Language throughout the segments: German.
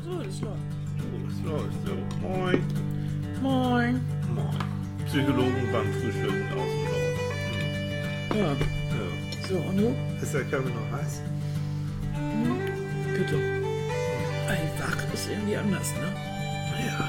So, das läuft. So, es läuft so. Moin. Moin. Moin. Psychologen beim Frühstücken außen vor. Ja. Ja. So, und du? Ist der Kaffee noch heiß? Bitte. Einfach ist irgendwie anders, ne? Ja.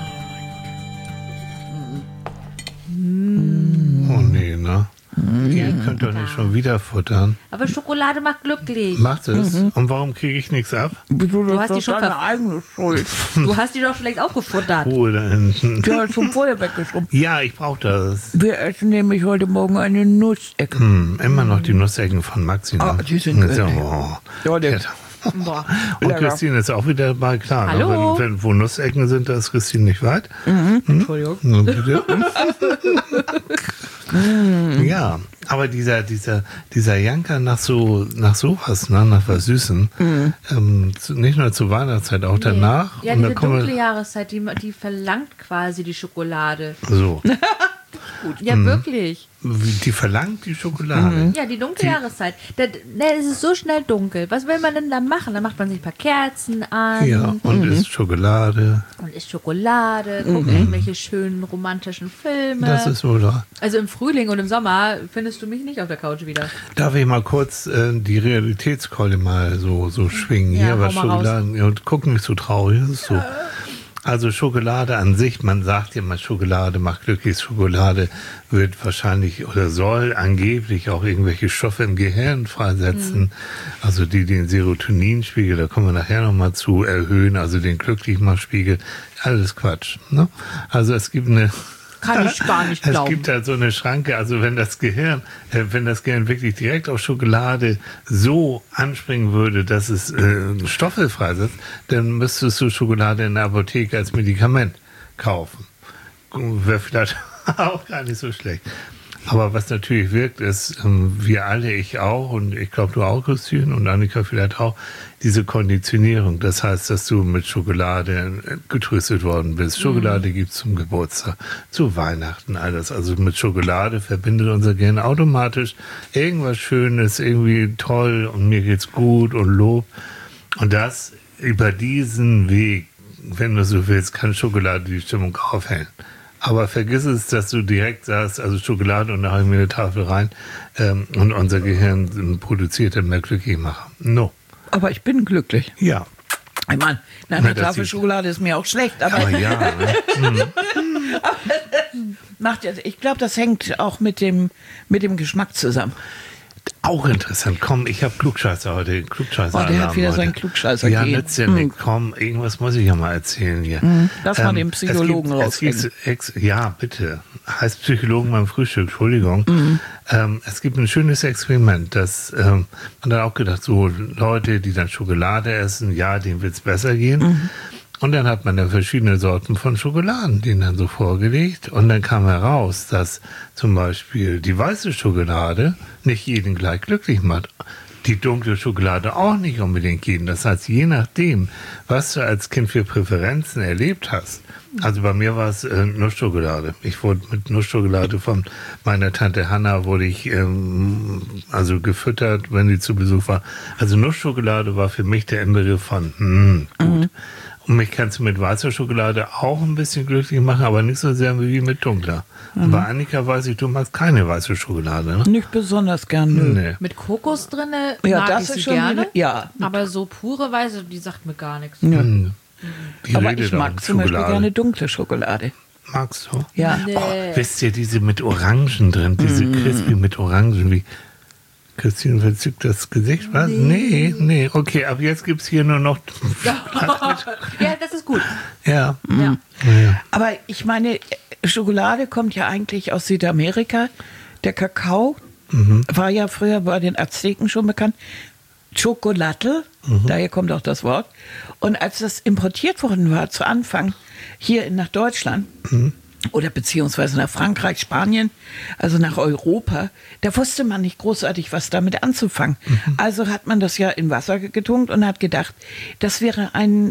Oh Oh nee, ne? Ihr könnt doch nicht schon wieder futtern. Aber Schokolade macht glücklich. Macht es. Und warum kriege ich nichts ab? Du hast die schon deine eigene Schuld. Du hast die doch vielleicht auch gefuttert. Ruhe da hinten. Du hast schon vorher weggeschoben. Ja, ich brauche das. Wir essen nämlich heute Morgen eine Nussecke. Immer noch die Nussecken von Maxi. Ah, die sind so, göttlich. oh. Ja, der Boah. Und Lecker. Christine ist auch wieder dabei, klar. Hallo. Ne? Wenn wo Nussecken sind, da ist Christine nicht weit. Entschuldigung. Na, bitte. Ja, aber dieser Janker nach sowas, ne, nach was Süßem, nicht nur zur Weihnachtszeit, auch danach. Ja, und diese dann kommen dunkle Jahreszeit, die verlangt quasi die Schokolade. so, Ja, wirklich. die verlangt die Schokolade. Ja, die dunkle Jahreszeit. Es ist so schnell dunkel. Was will man denn da machen? Da macht man sich ein paar Kerzen an Ja, und isst Schokolade. und isst Schokolade, guckt irgendwelche schönen romantischen Filme. Das ist wohl da. Also im Frühling und im Sommer findest du mich nicht auf der Couch wieder. Darf ich mal kurz die Realitätskeule mal so schwingen Ja, hier, was hau mal raus. Schokoladen, ja, und guck nicht so traurig, das ist so. Also Schokolade an sich, man sagt ja mal, Schokolade macht glücklich, Schokolade wird wahrscheinlich oder soll angeblich auch irgendwelche Stoffe im Gehirn freisetzen, also die den Serotoninspiegel, da kommen wir nachher nochmal zu, erhöhen, also den Glücklichmachspiegel, alles Quatsch. Ne? Also es gibt eine Kann ich gar nicht Es glauben. gibt halt so eine Schranke, also wenn das Gehirn wirklich direkt auf Schokolade so anspringen würde, dass es Stoffe freisetzt, dann müsstest du Schokolade in der Apotheke als Medikament kaufen. Wäre vielleicht auch gar nicht so schlecht. Aber was natürlich wirkt, ist, wir alle, ich auch, und ich glaube du auch, Christine, und Annika vielleicht auch, diese Konditionierung. Das heißt, dass du mit Schokolade getröstet worden bist. Schokolade gibt's zum Geburtstag, zu Weihnachten, alles. Also mit Schokolade verbindet unser Gehirn automatisch irgendwas Schönes, irgendwie toll und mir geht's gut und Lob. Und das über diesen Weg, wenn du so willst, kann Schokolade die Stimmung aufhellen. Aber vergiss es, dass du direkt sagst, also Schokolade und da habe ich mir eine Tafel rein und unser Gehirn produziert dann mehr Glücklichmacher. No. Aber ich bin glücklich. Ja. Ich meine, nach Na, einer das Tafel sieht- Schokolade ist mir auch schlecht, aber Aber ja, ne? macht jetzt, ich glaube, das hängt auch mit dem Geschmack zusammen. Auch interessant. Komm, ich habe Klugscheißer heute. Klugscheißer. Oh, der hat wieder heute. seinen Klugscheißer Ja, gehen. nützt ja nicht. Komm, irgendwas muss ich ja mal erzählen hier. Lass mal den Psychologen raushängen. Ja, bitte. Heißt Psychologen beim Frühstück, Entschuldigung. Es gibt ein schönes Experiment, das man dann auch gedacht, so Leute, die dann Schokolade essen, ja, denen wird's besser gehen. Und dann hat man dann verschiedene Sorten von Schokoladen, denen dann so vorgelegt. Und dann kam heraus, dass zum Beispiel die weiße Schokolade nicht jeden gleich glücklich macht. Die dunkle Schokolade auch nicht unbedingt jeden. Das heißt, je nachdem, was du als Kind für Präferenzen erlebt hast. Also bei mir war es Nussschokolade. Ich wurde mit Nussschokolade von meiner Tante Hanna wurde ich also gefüttert, wenn die zu Besuch war. Also Nussschokolade war für mich der Inbegriff von gut. Und mich kannst du mit weißer Schokolade auch ein bisschen glücklich machen, aber nicht so sehr wie mit dunkler. Und bei Annika weiß ich, du magst keine weiße Schokolade, ne? Nicht besonders gern, nö. Nee. Mit Kokos drinne Ja, mag das ich ist sie schon gerne. wieder- ja. Aber so pure Weiße, die sagt mir gar nichts. Ja. Die Aber redet ich auch mag mit zum Beispiel Schokolade. gerne dunkle Schokolade. Magst du? Ja. Nee. Oh, wisst ihr, diese mit Orangen drin, diese Crispy mit Orangen, wie Christine verzückt das Gesicht, was? Nee, okay, ab jetzt gibt's hier nur noch, Ja, das ist gut. ja, Ja. Aber ich meine, Schokolade kommt ja eigentlich aus Südamerika. Der Kakao war ja früher bei den Azteken schon bekannt. Chocolatl, daher kommt auch das Wort. Und als das importiert worden war, zu Anfang hier nach Deutschland oder beziehungsweise nach Frankreich, Spanien, also nach Europa, da wusste man nicht großartig, was damit anzufangen. Also hat man das ja in Wasser getunkt und hat gedacht, das wäre ein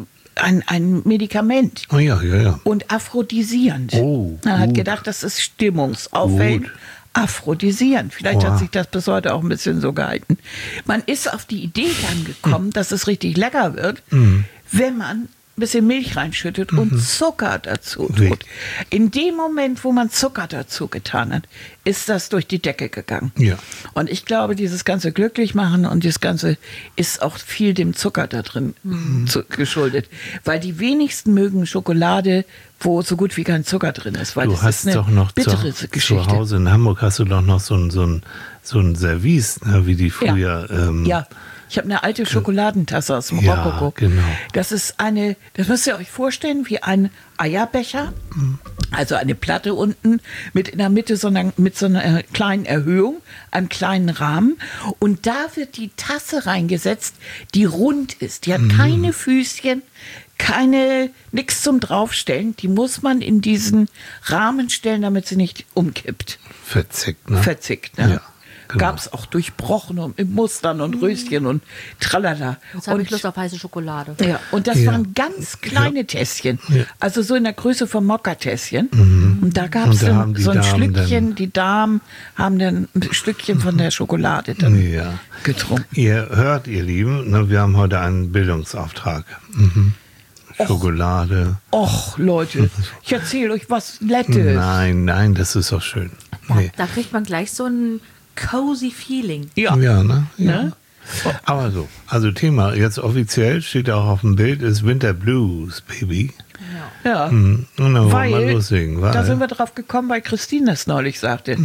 Medikament. Oh ja. Und aphrodisierend. Oh, Man hat gut. gedacht, das ist stimmungsaufhellend. Gut. Aphrodisierend. Vielleicht Boah. hat sich das bis heute auch ein bisschen so gehalten. Man ist auf die Idee dann gekommen, dass es richtig lecker wird, wenn man ein bisschen Milch reinschüttet und Zucker dazu tut. Richtig. In dem Moment, wo man Zucker dazu getan hat, ist das durch die Decke gegangen. Ja. Und ich glaube, dieses ganze Glücklichmachen und das Ganze ist auch viel dem Zucker da drin geschuldet. Weil die wenigsten mögen Schokolade, wo so gut wie kein Zucker drin ist. Weil Du das hast ist eine doch noch bittere zu Geschichte. Hause in Hamburg hast du doch noch so ein Service, ne, wie die früher. Ja, ich habe eine alte Schokoladentasse aus dem Ja, Rokoko. genau. Das müsst ihr euch vorstellen, wie ein Eierbecher, also eine Platte unten mit in der Mitte mit so einer kleinen Erhöhung, einem kleinen Rahmen. Und da wird die Tasse reingesetzt, die rund ist. Die hat keine Füßchen, nichts zum Draufstellen. Die muss man in diesen Rahmen stellen, damit sie nicht umkippt. Verzickt, ne? Verzickt, ne? Ja, genau. Gab es auch durchbrochen und mit Mustern und Röschen und tralala. Jetzt habe ich Und- Lust auf heiße Schokolade. Ja, und das Ja. waren ganz kleine Tässchen. Ja. Also so in der Größe von Mokka-Tässchen. Und da gab es Und da haben die so ein Damen Schlückchen, die Damen haben dann ein Stückchen von der Schokolade dann Ja. getrunken. Ihr hört, ihr Lieben, ne, wir haben heute einen Bildungsauftrag. Schokolade. Och, Leute, ich erzähle euch was Nettes. Nein, das ist doch schön. Nee. Da kriegt man gleich so ein cozy Feeling. Ja. Ja, ne? Ja. Ne? Aber so, also Thema, jetzt offiziell steht auch auf dem Bild, ist Winter Blues, Baby. Ja. Und dann wollen wir mal Weil, loslegen, weil da sind wir drauf gekommen, weil Christine das neulich sagte.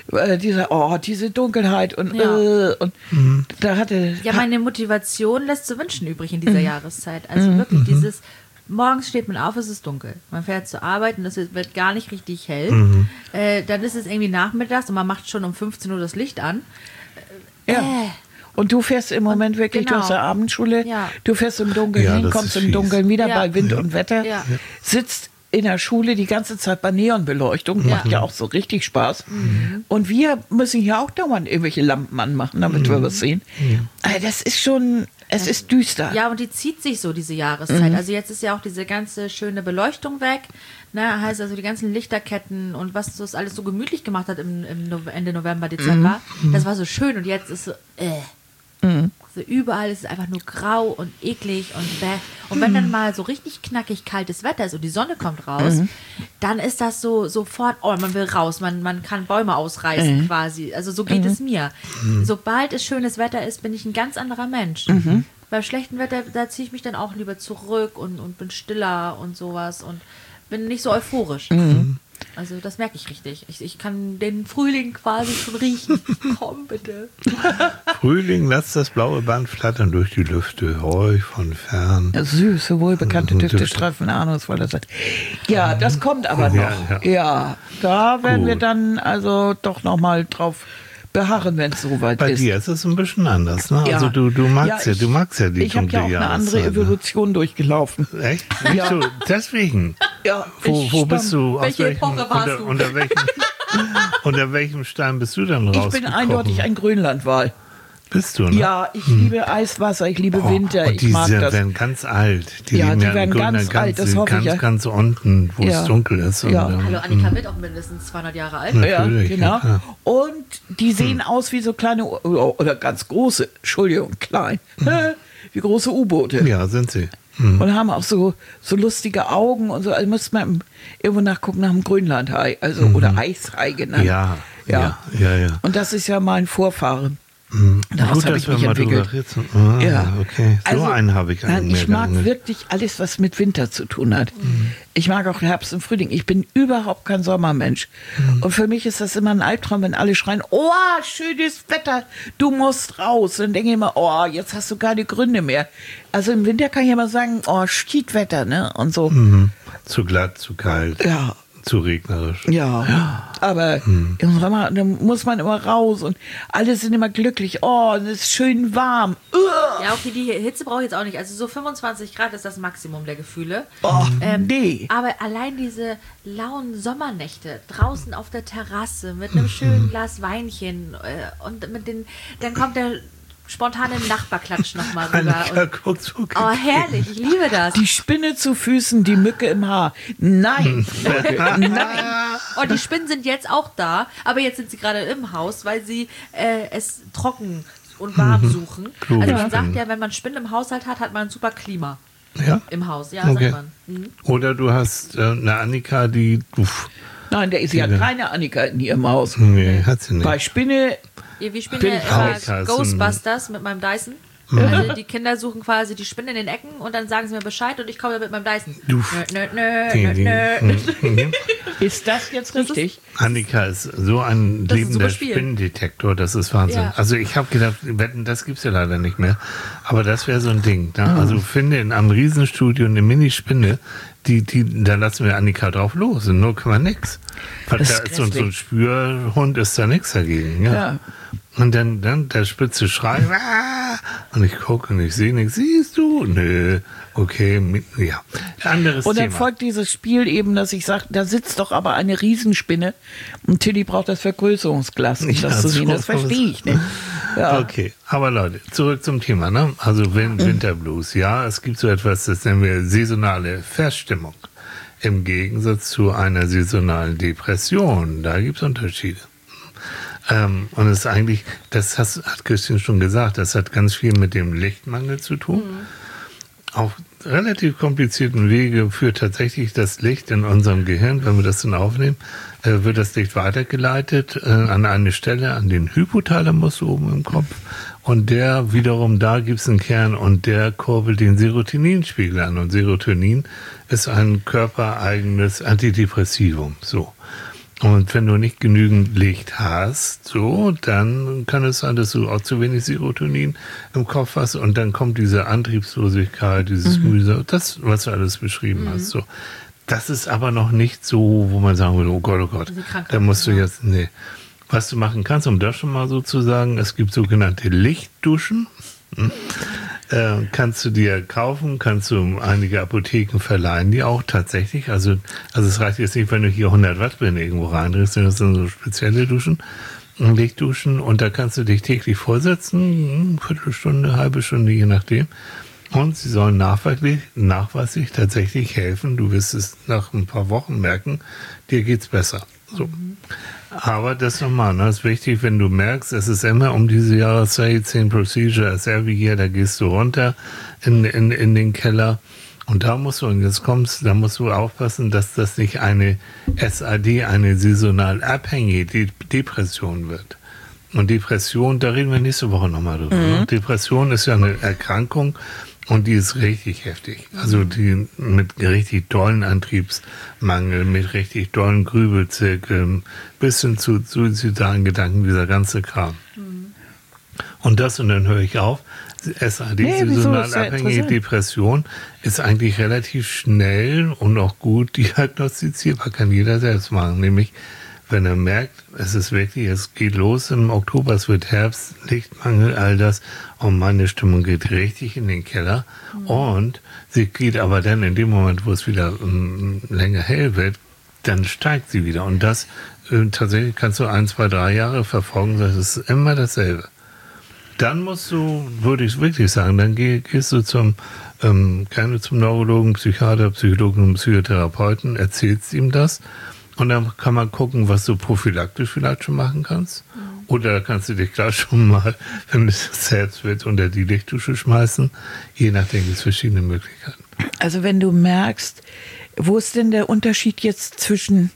Diese Dunkelheit und, Ja. und da hatte... Ja, meine Motivation lässt zu wünschen übrig in dieser Jahreszeit. Also wirklich dieses, morgens steht man auf, es ist dunkel. Man fährt zur Arbeit und es wird gar nicht richtig hell. Dann ist es irgendwie nachmittags und man macht schon um 15 Uhr das Licht an. Ja. Und du fährst im Moment wirklich, genau. du hast ja Abendschule, Ja. du fährst im Dunkeln Ja, hin, das kommst ist im fies. Dunkeln wieder Ja. bei Wind und Wetter, Ja. sitzt in der Schule die ganze Zeit bei Neonbeleuchtung, macht ja auch so richtig Spaß. Und wir müssen hier auch dauernd irgendwelche Lampen anmachen, damit wir was sehen. Das ist schon, es ist düster. Ja, und die zieht sich so, diese Jahreszeit. Also jetzt ist ja auch diese ganze schöne Beleuchtung weg. Ne, heißt also die ganzen Lichterketten und was das alles so gemütlich gemacht hat im Ende November, Dezember. Das war so schön und jetzt ist so, So überall ist es einfach nur grau und eklig und bäh. Und wenn dann mal so richtig knackig kaltes Wetter ist und die Sonne kommt raus, dann ist das so sofort, oh, man will raus, man kann Bäume ausreißen quasi. Also so geht es mir. Sobald es schönes Wetter ist, bin ich ein ganz anderer Mensch. Bei schlechtem Wetter, da ziehe ich mich dann auch lieber zurück und bin stiller und sowas und bin nicht so euphorisch. Also das merke ich richtig. Ich kann den Frühling quasi schon riechen. Komm bitte. Frühling, lass das blaue Band flattern durch die Lüfte, ruhig von fern. Süße, wohlbekannte Düfte Düfte. streifen ahnungsvoller Zeit. Ja, das kommt aber noch. Ja. Ja, da werden wir Gut. dann also doch noch mal drauf beharren, wenn es soweit Bei ist. dir ist es ein bisschen anders, ne? Ja. Also du magst ja, ich- du magst ja die Ich habe ja dunkle auch eine andere Jahreszeit, ne? Evolution durchlaufen. Echt? Ja. So, deswegen. Ja, Wo bist du? Aus Welche welchem, Epoche warst du? unter welchem Stein bist du dann Ich rausgekommen? bin eindeutig ein Grönlandwal. Bist du, ne? Ja, ich liebe Eiswasser, ich liebe Winter, und ich die mag das. werden ganz alt. Die Ja, leben die ja im werden Grunde ganz alt, das hoffe ich, ja. ganz unten, wo Ja. es dunkel ist. Ja. Und, Hallo, Annika wird auch mindestens 200 Jahre alt. Ja, Natürlich, genau. ja, klar. Und die sehen aus wie so kleine, oder ganz große, Entschuldigung, klein, wie große U-Boote. ja, sind sie. Und haben auch so lustige Augen und so. Also müsste man irgendwo nachgucken nach dem Grönlandhai, also oder Eishai genannt. Ja. Und das ist ja mein Vorfahren. Gut, Daraus habe dass ich wir mich mal drüber entwickelt. reden. Ja. Okay, so einen habe ich nein, ich mag mir wirklich alles, was mit Winter zu tun hat. Ich mag auch Herbst und Frühling. Ich bin überhaupt kein Sommermensch. Und für mich ist das immer ein Albtraum, wenn alle schreien, oh, schönes Wetter, du musst raus. Und dann denke ich immer, oh, jetzt hast du keine Gründe mehr. Also im Winter kann ich immer sagen, oh, Schiedwetter, ne? Und so. Zu glatt, zu kalt, Ja. zu regnerisch. Ja, aber im Sommer da muss man immer raus und alle sind immer glücklich. Oh, es ist schön warm. Ja, okay, die Hitze brauche ich jetzt auch nicht. Also so 25 Grad ist das Maximum der Gefühle. Oh, nee. Aber allein diese lauen Sommernächte draußen auf der Terrasse mit einem schönen Glas Weinchen und dann kommt der spontane Nachbarklatsch nochmal rüber. Annika Und, guckt so oh, herrlich, ich liebe das. Die Spinne zu Füßen, die Mücke im Haar. Nein. Nein. Oh, die Spinnen sind jetzt auch da, aber jetzt sind sie gerade im Haus, weil sie es trocken und warm suchen. Kluge Also man sagt Spinnen. ja, wenn man Spinnen im Haushalt hat, hat man ein super Klima. Ja? Im Haus, ja, Okay. sagt man. Mhm. Oder du hast eine Annika, die... Nein, sie hat keine Annika in ihrem Haus. Nee, hat sie nicht. Bei Spinne, Wir spielen Bin ja Annika ist immer ein- Ghostbusters mit meinem Dyson. Also die Kinder suchen quasi die Spinne in den Ecken und dann sagen sie mir Bescheid und ich komme dann mit meinem Dyson. ist das jetzt richtig? Annika ist so ein Das ist ein lebender super Spiel. Spinnendetektor, das ist Wahnsinn. Ja. Also ich habe gedacht, Wetten, das gibt's ja leider nicht mehr. Aber das wäre so ein Ding. Ne? Also finde in einem Riesenstudio eine Mini-Spinne, da lassen wir Annika drauf los. Und nur kann man nix. Weil Das da ist ist so ein grässlich. Spürhund ist da nichts dagegen. Ja. Ja. Und dann der spitze Schrei. Und ich gucke und ich sehe nichts. Siehst du? Nö. Okay. Ja. Anderes Und dann Thema. folgt dieses Spiel eben, dass ich sage, da sitzt doch aber eine Riesenspinne und Tilly braucht das Vergrößerungsglas, um Ja, das zu so sehen. Das verstehe ich nicht. Ja. Okay, aber Leute, zurück zum Thema. Ne? Also Winterblues, ja, es gibt so etwas, das nennen wir saisonale Verstimmung. Im Gegensatz zu einer saisonalen Depression, da gibt es Unterschiede. Und es ist eigentlich, hat Christine schon gesagt, das hat ganz viel mit dem Lichtmangel zu tun. Auf relativ komplizierten Wege führt tatsächlich das Licht in unserem Gehirn, wenn wir das dann aufnehmen, wird das Licht weitergeleitet an eine Stelle, an den Hypothalamus oben im Kopf. Und der wiederum, da gibt es einen Kern und der kurbelt den Serotoninspiegel an. Und Serotonin ist ein körpereigenes Antidepressivum. So. Und wenn du nicht genügend Licht hast, so, dann kann es sein, dass du auch zu wenig Serotonin im Kopf hast und dann kommt diese Antriebslosigkeit, dieses Mühsam, das, was du alles beschrieben hast, so. Das ist aber noch nicht so, wo man sagen würde, oh Gott, Die Krankheit, da musst du ja. jetzt, nee. Was du machen kannst, um das schon mal so zu sagen, es gibt sogenannte Lichtduschen. Kannst du dir kaufen, kannst du einige Apotheken verleihen, die auch tatsächlich, also es reicht jetzt nicht, wenn du hier 100 Watt Birne irgendwo reindrehst, sondern das sind so spezielle Duschen, Lichtduschen und da kannst du dich täglich vorsetzen, Viertelstunde, halbe Stunde, je nachdem. Und sie sollen nachweislich tatsächlich helfen. Du wirst es nach ein paar Wochen merken, dir geht's besser. So. Aber das nochmal, das ist wichtig, wenn du merkst, es ist immer um diese Jahreszeit, 10 Procedure as every year, da gehst du runter in den Keller und da musst du, und jetzt kommst, da musst du aufpassen, dass das nicht eine SAD, eine saisonal abhängige Depression wird. Und Depression, da reden wir nächste Woche nochmal drüber. Ne? Depression ist ja eine Erkrankung und die ist richtig heftig. Also die mit richtig dollen Antriebsmangel, mit richtig dollen Grübelzirkeln, bis hin zu suizidalen Gedanken, dieser ganze Kram. Und dann höre ich auf. SAD, Nee, wieso? saisonal Ist ja abhängige interessant. Depression, ist eigentlich relativ schnell und auch gut diagnostizierbar, kann jeder selbst machen. Nämlich, wenn er merkt, es geht los im Oktober, es wird Herbst, Lichtmangel, all das, und meine Stimmung geht richtig in den Keller. Und sie geht aber dann in dem Moment, wo es wieder länger hell wird, dann steigt sie wieder. Und das tatsächlich kannst du 1, 2, 3 Jahre verfolgen, das ist immer dasselbe. Dann musst du, würde ich wirklich sagen, dann gehst du gerne zum Neurologen, Psychiater, Psychologen und Psychotherapeuten, erzählst ihm das und dann kann man gucken, was du prophylaktisch vielleicht schon machen kannst. Oder kannst du dich gleich schon mal, wenn es Herz wird, unter die Lichtdusche schmeißen. Je nachdem gibt es verschiedene Möglichkeiten. Also wenn du merkst, wo ist denn der Unterschied jetzt zwischen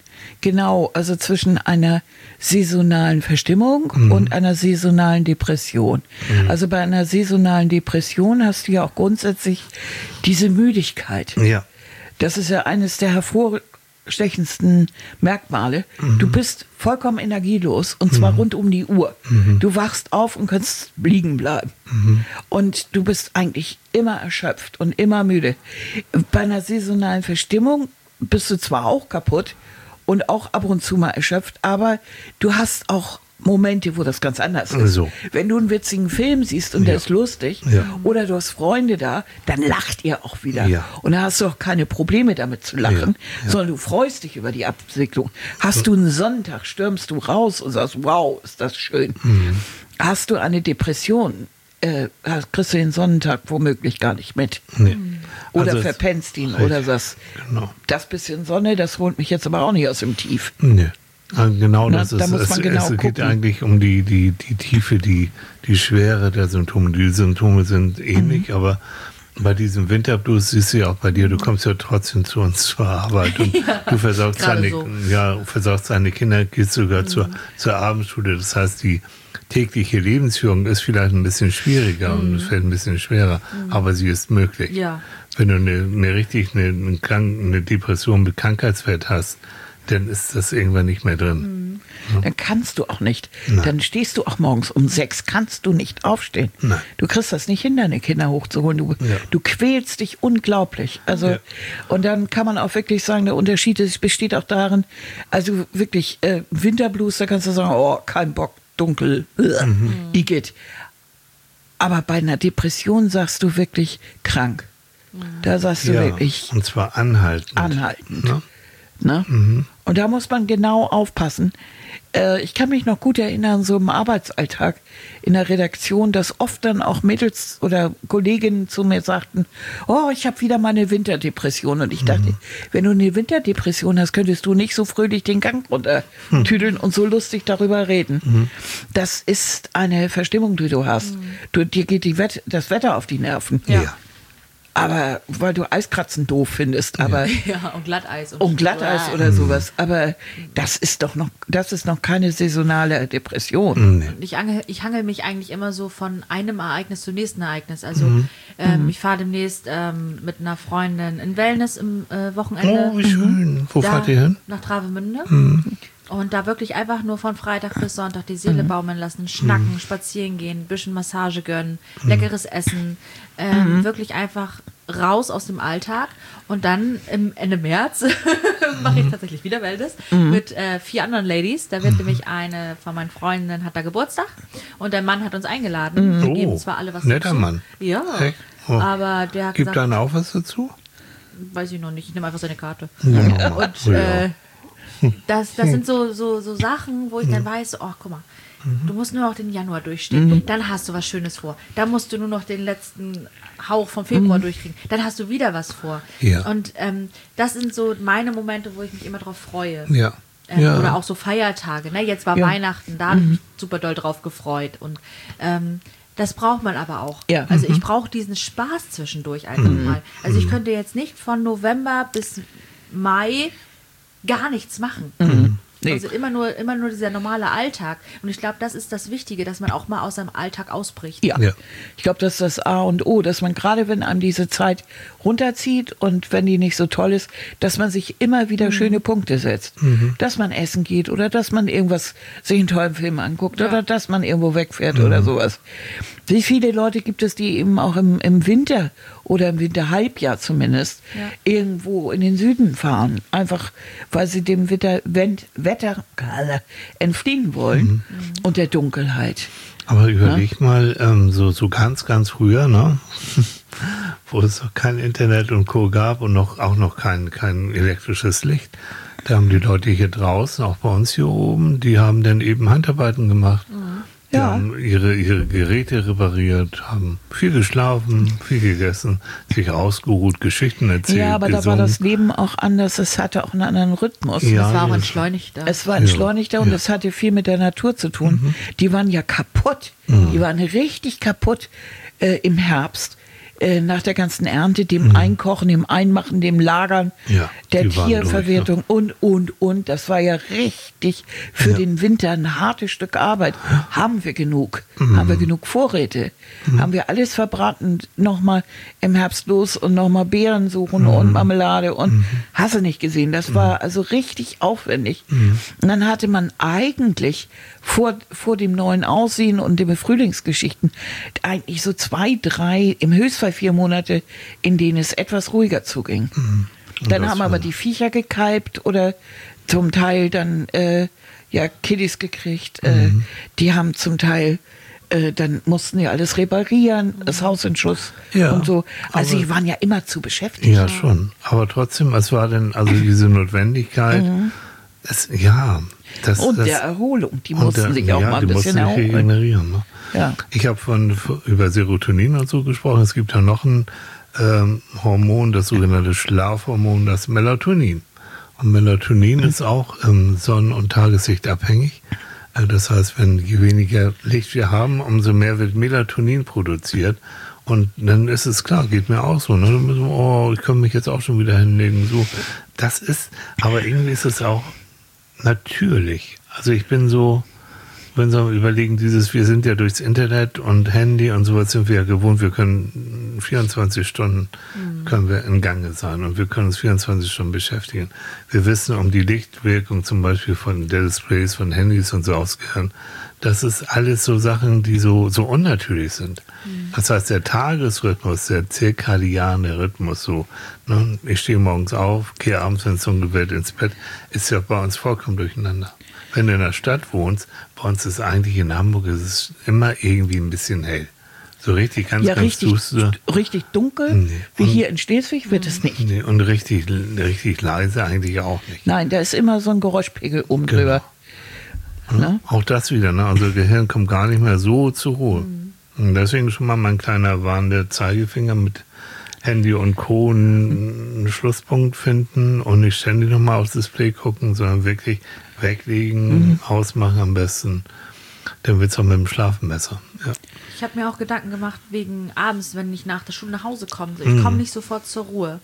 einer saisonalen Verstimmung und einer saisonalen Depression? Also bei einer saisonalen Depression hast du ja auch grundsätzlich diese Müdigkeit. Ja. Das ist ja eines der hervorstechendsten Merkmale. Du bist vollkommen energielos und zwar rund um die Uhr. Du wachst auf und kannst liegen bleiben. Und du bist eigentlich immer erschöpft und immer müde. Bei einer saisonalen Verstimmung bist du zwar auch kaputt und auch ab und zu mal erschöpft, aber du hast auch Momente, wo das ganz anders ist. So. Wenn du einen witzigen Film siehst und der ist lustig oder du hast Freunde da, dann lacht ihr auch wieder. Ja. Und da hast du auch keine Probleme damit zu lachen, sondern du freust dich über die Abwicklung. Hast du einen Sonntag, stürmst du raus und sagst, wow, ist das schön. Hast du eine Depression, kriegst du den Sonnentag womöglich gar nicht mit. Nee. Oder Also verpennst ihn richtig. oder sagst, Genau. das bisschen Sonne, das holt mich jetzt aber auch nicht aus dem Tief. Nee. Also genau, Na, das da ist muss man genau es geht gucken. eigentlich um die Tiefe, die Schwere der Symptome. Die Symptome sind ähnlich, aber Bei diesem Winterblues siehst du ja auch bei dir, du kommst ja trotzdem zu uns zur Arbeit und du versorgst deine Kinder, gehst sogar zur Abendschule. Das heißt, die tägliche Lebensführung ist vielleicht ein bisschen schwieriger und es fällt ein bisschen schwerer, aber sie ist möglich. Ja. Wenn du eine Depression mit Krankheitswert hast, dann ist das irgendwann nicht mehr drin. Dann kannst du auch nicht. Nein. Dann stehst du auch morgens um 6, kannst du nicht aufstehen. Nein. Du kriegst das nicht hin, deine Kinder hochzuholen. Du quälst dich unglaublich. Also, und dann kann man auch wirklich sagen, der Unterschied besteht auch darin, also wirklich Winterblues, da kannst du sagen, oh, kein Bock, dunkel, Igitt. Aber bei einer Depression sagst du wirklich krank. Da sagst du wirklich und zwar anhaltend. Ne? Ne? Und da muss man genau aufpassen. Ich kann mich noch gut erinnern, so im Arbeitsalltag in der Redaktion, dass oft dann auch Mädels oder Kolleginnen zu mir sagten, oh, ich habe wieder meine Winterdepression. Und ich dachte, wenn du eine Winterdepression hast, könntest du nicht so fröhlich den Gang runtertüdeln und so lustig darüber reden. Das ist eine Verstimmung, die du hast. Dir geht das Wetter auf die Nerven. Ja. Aber weil du Eiskratzen doof findest, aber und Glatteis oder sowas. Aber das ist noch keine saisonale Depression. Und ich hangel mich eigentlich immer so von einem Ereignis zum nächsten Ereignis. Also ich fahre demnächst mit einer Freundin in Wellness im Wochenende. Oh, wie schön. Wo fahrt ihr hin? Nach Travemünde. Und da wirklich einfach nur von Freitag bis Sonntag die Seele baumeln lassen, schnacken, spazieren gehen, ein bisschen Massage gönnen, leckeres Essen, wirklich einfach raus aus dem Alltag. Und dann im Ende März mache ich tatsächlich wieder Wellness mit 4 anderen Ladies. Da wird nämlich eine von meinen Freundinnen hat da Geburtstag und der Mann hat uns eingeladen. Wir geben zwar alle was netter dazu. Mann. Ja, Oh. aber der hat Gibt gesagt, da auch was dazu? weiß ich noch nicht, ich nehme einfach seine Karte. Ja. Und das sind so Sachen, wo ich dann weiß, oh, guck mal, du musst nur noch den Januar durchstehen, dann hast du was Schönes vor. Dann musst du nur noch den letzten Hauch vom Februar durchkriegen, dann hast du wieder was vor. Ja. Und das sind so meine Momente, wo ich mich immer drauf freue. Ja. Oder auch so Feiertage. Ne? Jetzt war Weihnachten, da habe ich mich super doll drauf gefreut. Und das braucht man aber auch. Ja. Also ich brauche diesen Spaß zwischendurch einfach mal. Also ich könnte jetzt nicht von November bis Mai gar nichts machen. Nee. Also immer nur dieser normale Alltag. Und ich glaube, das ist das Wichtige, dass man auch mal aus seinem Alltag ausbricht. Ja. Ich glaube, das ist das A und O, dass man gerade, wenn einem diese Zeit runterzieht und wenn die nicht so toll ist, dass man sich immer wieder schöne Punkte setzt. Dass man essen geht oder dass man sich einen tollen Film anguckt oder dass man irgendwo wegfährt oder sowas. Wie viele Leute gibt es, die eben auch im Winter oder im Winterhalbjahr zumindest irgendwo in den Süden fahren, einfach weil sie dem Wetter entfliehen wollen und der Dunkelheit. Aber überleg mal, so ganz, ganz früher, ne? Wo es noch kein Internet und Co. gab und auch noch kein elektrisches Licht. Da haben die Leute hier draußen, auch bei uns hier oben, die haben dann eben Handarbeiten gemacht. Die haben ihre Geräte repariert, haben viel geschlafen, viel gegessen, sich ausgeruht, Geschichten erzählt. Ja, aber da war das Leben auch anders. Es hatte auch einen anderen Rhythmus. Ja, es war auch entschleunigter. Es war entschleunigter und es hatte viel mit der Natur zu tun. Die waren ja kaputt. Die waren richtig kaputt im Herbst. Nach der ganzen Ernte, dem Einkochen, dem Einmachen, dem Lagern, der Tierverwertung und. Das war ja richtig für den Winter ein hartes Stück Arbeit. Haben wir genug? Haben wir genug Vorräte? Haben wir alles verbraten? Nochmal im Herbst los und nochmal Beeren suchen und Marmelade und hast du nicht gesehen? Das war also richtig aufwendig. Und dann hatte man eigentlich vor dem neuen Aussehen und den Frühlingsgeschichten eigentlich so 2, 3, im Höchstfall 4 Monate, in denen es etwas ruhiger zuging. Dann haben aber die Viecher gekalbt oder zum Teil dann Kiddies gekriegt. Die haben zum Teil dann mussten die alles reparieren, das Haus in Schuss und so. Also sie waren ja immer zu beschäftigt. Ja, schon. Aber trotzdem, es war dann also diese Notwendigkeit, der Erholung, die mussten sich auch mal ein bisschen erholen. Regenerieren, ne? Ja. Ich habe über Serotonin und so gesprochen. Es gibt ja noch ein Hormon, das sogenannte Schlafhormon, das Melatonin. Und Melatonin ist auch Sonnen- und Tageslicht abhängig. Das heißt, je weniger Licht wir haben, umso mehr wird Melatonin produziert. Und dann ist es klar, geht mir auch so. Ne? Ich kann mich jetzt auch schon wieder hinlegen. So, das ist, aber irgendwie ist es auch natürlich. Also ich bin so, wenn Sie mal überlegen, wir sind ja durchs Internet und Handy und sowas sind wir ja gewohnt, wir können 24 Stunden können wir in Gange sein und wir können uns 24 Stunden beschäftigen. Wir wissen um die Lichtwirkung zum Beispiel von der Displays, von Handys und so aufs Gehirn. Das ist alles so Sachen, die so unnatürlich sind. Das heißt, der Tagesrhythmus, der zirkadiane Rhythmus, so, ne, ich stehe morgens auf, gehe abends, wenn es dunkel wird, ins Bett, ist ja bei uns vollkommen durcheinander. Wenn du in der Stadt wohnst, bei uns ist eigentlich in Hamburg, ist es immer irgendwie ein bisschen hell. So richtig ganz richtig dunkel, wie hier in Schleswig wird es nicht. Nee, und richtig leise eigentlich auch nicht. Nein, da ist immer so ein Geräuschpegel oben drüber. Ne? Auch das wieder, ne? Also Gehirn kommt gar nicht mehr so zur Ruhe. Und deswegen schon mal mein kleiner warnender Zeigefinger mit Handy und Co. einen Schlusspunkt finden und nicht ständig nochmal aufs Display gucken, sondern wirklich weglegen, ausmachen am besten. Dann wird es auch mit dem Schlafen besser. Ja. Ich habe mir auch Gedanken gemacht, wegen abends, wenn ich nach der Schule nach Hause komme. Ich komme nicht sofort zur Ruhe.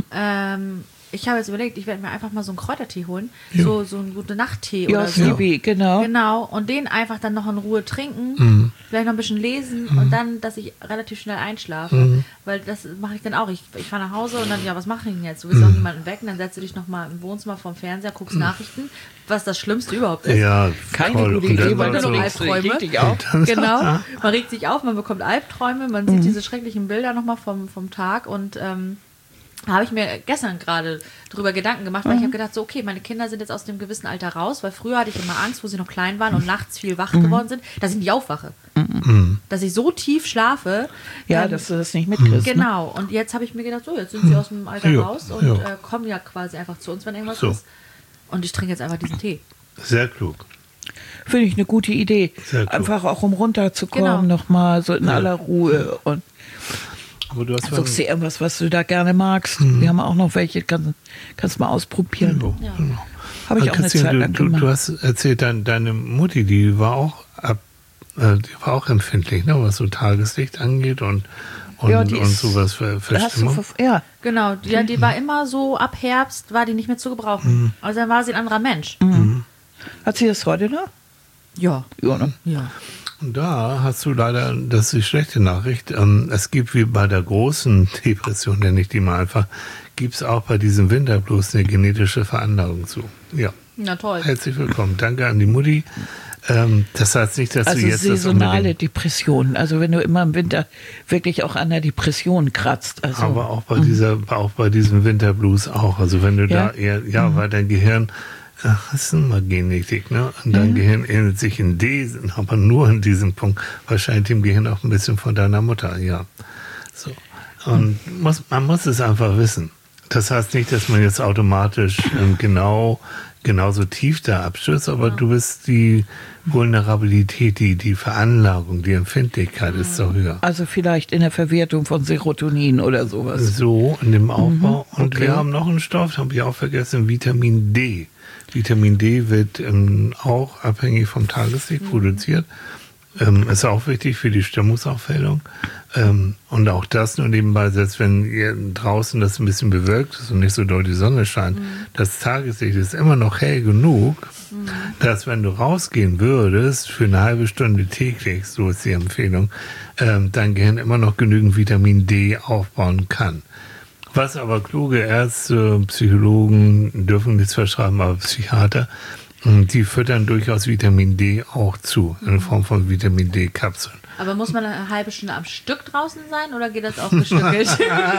Ich habe jetzt überlegt, ich werde mir einfach mal so einen Kräutertee holen. So einen gute Nachttee oder so. Phoebe, genau. Genau. Und den einfach dann noch in Ruhe trinken, vielleicht noch ein bisschen lesen und dann, dass ich relativ schnell einschlafe. Weil das mache ich dann auch. Ich fahre nach Hause und dann, ja, was mache ich denn jetzt? Du willst auch niemanden wecken, dann setzt du dich nochmal im Wohnzimmer vorm Fernseher, guckst Nachrichten, was das Schlimmste überhaupt ist. Ja, keine toll. gute Idee, weil dann dann Albträume. regt dich auf. Genau. Man regt sich auf, man bekommt Albträume, man sieht diese schrecklichen Bilder nochmal vom Tag und da habe ich mir gestern gerade drüber Gedanken gemacht, weil ich habe gedacht, so okay, meine Kinder sind jetzt aus dem gewissen Alter raus, weil früher hatte ich immer Angst, wo sie noch klein waren und nachts viel wach geworden sind, dass ich nicht aufwache. Dass ich so tief schlafe. Ja, dass du das nicht mitkriegst. Genau. Und jetzt habe ich mir gedacht, so, jetzt sind sie aus dem Alter raus und kommen ja quasi einfach zu uns, wenn irgendwas ist. Und ich trinke jetzt einfach diesen Tee. Sehr klug. Finde ich eine gute Idee. Einfach auch um runterzukommen, nochmal so in aller Ruhe. Und aber du hast suchst dir irgendwas, was du da gerne magst. Wir haben auch noch welche, kannst mal ausprobieren. Ja. Habe ich auch eine Zeit lang gemacht. Du hast erzählt, deine Mutti, die war auch empfindlich, ne, was so Tageslicht angeht und sowas für Stimmung. Ja. Genau, die war immer so, ab Herbst war die nicht mehr zu gebrauchen. Also dann war sie ein anderer Mensch. Hat sie das heute noch? Ja. Ja. Und da hast du leider, das ist die schlechte Nachricht, es gibt wie bei der großen Depression, nenne ich die mal einfach, gibt es auch bei diesem Winterblues eine genetische Veranlagung zu. Ja. Na toll. Herzlich willkommen. Danke an die Mutti. Das heißt nicht, dass du jetzt saisonale Depressionen, also wenn du immer im Winter wirklich auch an der Depression kratzt. Also, aber auch bei diesem Winterblues auch. Also wenn du da eher, weil dein Gehirn, das ist immer Genetik, ne? Und dein Gehirn ähnelt sich in diesen, aber nur in diesem Punkt, wahrscheinlich dem Gehirn auch ein bisschen von deiner Mutter, ja. So. Und man muss es einfach wissen. Das heißt nicht, dass man jetzt automatisch genauso tief da abstürzt, aber du bist die Vulnerabilität, die Veranlagung, die Empfindlichkeit ist so höher. Also vielleicht in der Verwertung von Serotonin oder sowas. So, in dem Aufbau. Und wir haben noch einen Stoff, habe ich auch vergessen, Vitamin D. Vitamin D wird auch abhängig vom Tageslicht produziert. Ist auch wichtig für die Stimmungsaufhellung. Und auch das nur nebenbei, selbst wenn ihr draußen das ein bisschen bewölkt ist und nicht so doll die Sonne scheint, das Tageslicht ist immer noch hell genug, dass wenn du rausgehen würdest für eine halbe Stunde täglich, so ist die Empfehlung, dein Gehirn immer noch genügend Vitamin D aufbauen kann. Was aber kluge Ärzte, Psychologen dürfen nichts verschreiben, aber Psychiater, die füttern durchaus Vitamin D auch zu, in Form von Vitamin D-Kapseln. Aber muss man eine halbe Stunde am Stück draußen sein oder geht das auch gestückelt?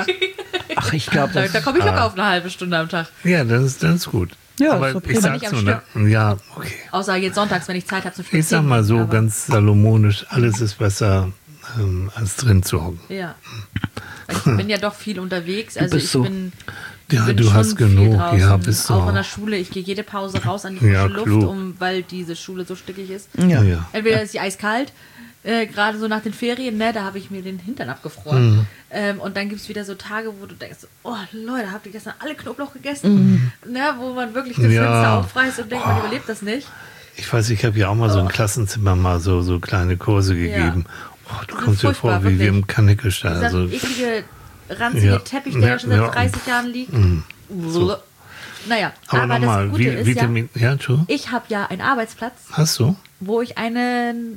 Ach, ich glaube, da komme ich locker auf eine halbe Stunde am Tag. Ja, das ist gut. Ja, aber so ich sag's nur, ne? Ja, okay. Außer jetzt sonntags, wenn ich Zeit habe zum Spazieren. Ich sag mal so, ganz salomonisch, alles ist besser, als drin zu hocken. Ja. Ich bin ja doch viel unterwegs. Also ich bin du hast genug. Ja, bist du auch in der Schule. Ich gehe jede Pause raus an die frische Luft, weil diese Schule so stickig ist. Ja. Entweder ist sie eiskalt, gerade so nach den Ferien, ne, da habe ich mir den Hintern abgefroren. Und dann gibt es wieder so Tage, wo du denkst, oh Leute, habt ihr gestern alle Knoblauch gegessen? Ne, wo man wirklich das Fenster aufreißt und denkt, man überlebt das nicht. Ich weiß, ich habe ja auch mal so im Klassenzimmer mal so kleine Kurse gegeben. Du kommst dir vor wie im Kannekestall. Dieser Also, eklige, ranzige Teppich, der schon seit 30 Jahren liegt. So. Naja, aber aber nochmal, das Gute ist Vitamin, ja, Entschuldigung. ich habe ja einen Arbeitsplatz, Hast du? wo ich ein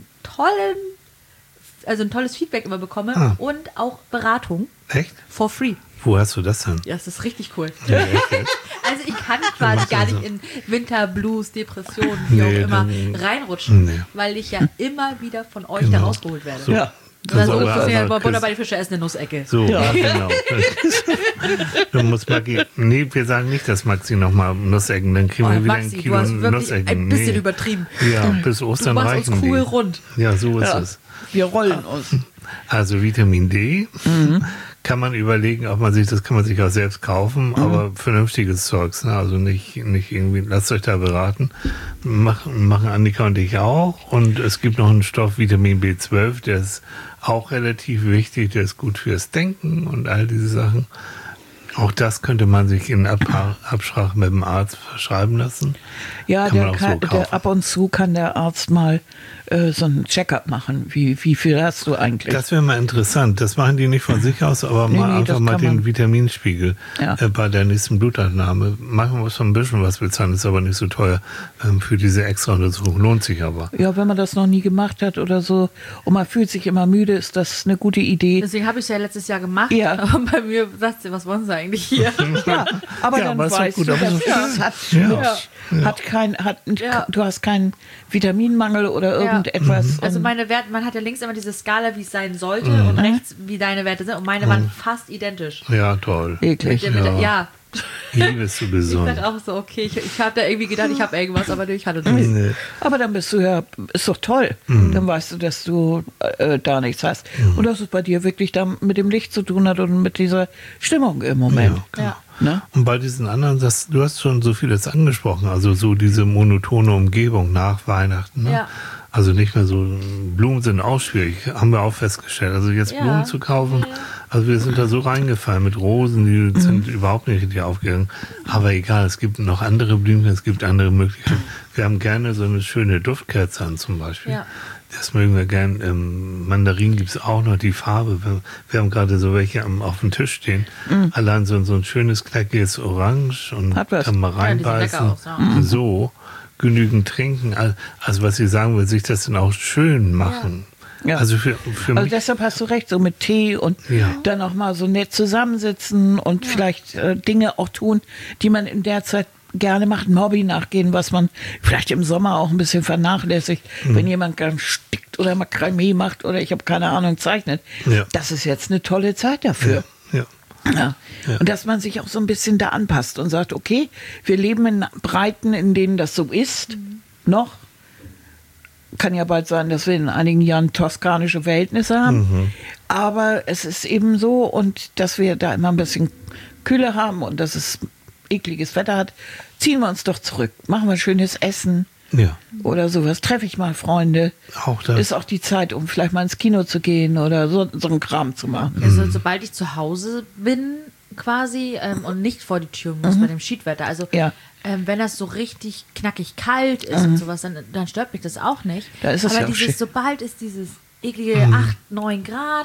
tolles Feedback immer bekomme und auch Beratung Echt? for free. Wo hast du das denn? Ja, das ist richtig cool. Ja, echt jetzt? Also ich kann quasi gar nicht in Winterblues, Depressionen, wie Nee, auch immer, dann- reinrutschen, Nee. weil ich ja immer wieder von euch da Genau. rausgeholt werde. So. Ja. Also aber- ich muss ja aber Butter Chris- bei die Fische essen, eine Nussecke. So, genau. Du musst Maggi, nee, wir sagen nicht, dass Maxi nochmal Nussecken, dann kriegen Oh, wir wieder Maxi, ein du hast Kilo wirklich Nussecken. ein bisschen Nee. übertrieben. Ja, bis Du Ostern machst reichen uns cool die. rund. Ja, so ist Ja. es. Wir rollen uns. Also Vitamin D kann man überlegen, ob man sich, das kann man sich auch selbst kaufen, aber vernünftiges Zeugs, ne? Also nicht irgendwie, lasst euch da beraten. Machen Annika und ich auch. Und es gibt noch einen Stoff Vitamin B12, der ist auch relativ wichtig, der ist gut fürs Denken und all diese Sachen. Auch das könnte man sich in Absprache mit dem Arzt verschreiben lassen. Ja, Kann man auch so kaufen. ab und zu kann der Arzt mal so einen Check-up machen. Wie viel hast du eigentlich? Das wäre mal interessant. Das machen die nicht von sich aus, aber Nee, mal nee, einfach das mal kann den man. Vitaminspiegel Ja. bei der nächsten Blutabnahme. Manchmal muss man ein bisschen was bezahlen, ist aber nicht so teuer für diese extra Untersuchung. Lohnt sich aber. Ja, wenn man das noch nie gemacht hat oder so und man fühlt sich immer müde, ist das eine gute Idee. Deswegen habe ich es ja letztes Jahr gemacht. Ja. Und bei mir sagt sie, was wollen sie eigentlich hier? Ja, aber Ja, dann aber ist doch weißt gut, du, aber dass so das Ja. du hast keinen Vitaminmangel oder Ja. irgendetwas. Also und- meine Werte, man hat ja links immer diese Skala, wie es sein sollte und rechts, wie deine Werte sind. Und meine waren fast identisch. Ja, toll. eklig. Ja. Liebes du Ich gesund. dachte auch so, okay, ich habe da irgendwie gedacht, ich habe irgendwas, aber ich hatte nichts. Nee. Aber dann bist du ja, ist doch toll. Dann weißt du, dass du da nichts hast. Und dass es bei dir wirklich da mit dem Licht zu tun hat und mit dieser Stimmung im Moment. Ja, genau. Ja. Ne? Und bei diesen anderen, du hast schon so vieles angesprochen, also so diese monotone Umgebung nach Weihnachten. Ne? Ja. Also nicht mehr so, Blumen sind auch schwierig, haben wir auch festgestellt. Also jetzt Ja. Blumen zu kaufen, also wir sind da so reingefallen mit Rosen, die sind überhaupt nicht richtig aufgegangen. Aber egal, es gibt noch andere Blümchen, es gibt andere Möglichkeiten. Wir haben gerne so eine schöne Duftkerze an zum Beispiel. Ja. Das mögen wir gern. Mandarinen gibt's auch noch, die Farbe. Wir haben gerade so welche auf dem Tisch stehen. Allein so ein schönes, knackiges Orange und Hat was. kann mal Ja, die sehen reinbeißen. lecker aus, ja. So, genügend trinken. Also was ich sagen will, sich das dann auch schön machen. Ja. Also für Also mich, deshalb hast du recht, so mit Tee und Ja. dann auch mal so nett zusammensitzen und vielleicht Dinge auch tun, die man in der Zeit gerne macht, ein Hobby nachgehen, was man vielleicht im Sommer auch ein bisschen vernachlässigt, wenn jemand gern stickt oder Makramee macht oder ich habe keine Ahnung, zeichnet. Ja. Das ist jetzt eine tolle Zeit dafür. ja. Ja. Und dass man sich auch so ein bisschen da anpasst und sagt, okay, wir leben in Breiten, in denen das so ist, noch. Kann ja bald sein, dass wir in einigen Jahren toskanische Verhältnisse haben. Aber es ist eben so und dass wir da immer ein bisschen Kühle haben und dass es ekliges Wetter hat, ziehen wir uns doch zurück. Machen wir schönes Essen Ja, oder sowas. Treffe ich mal Freunde. auch das. Ist auch die Zeit, um vielleicht mal ins Kino zu gehen oder so einen Kram zu machen. Also sobald ich zu Hause bin quasi und nicht vor die Tür muss bei dem Schiedwetter. Also Ja. wenn das so richtig knackig kalt ist und sowas, dann stört mich das auch nicht. Da ist es Aber ja auch schick. sobald es dieses eklige 8, 9 Grad,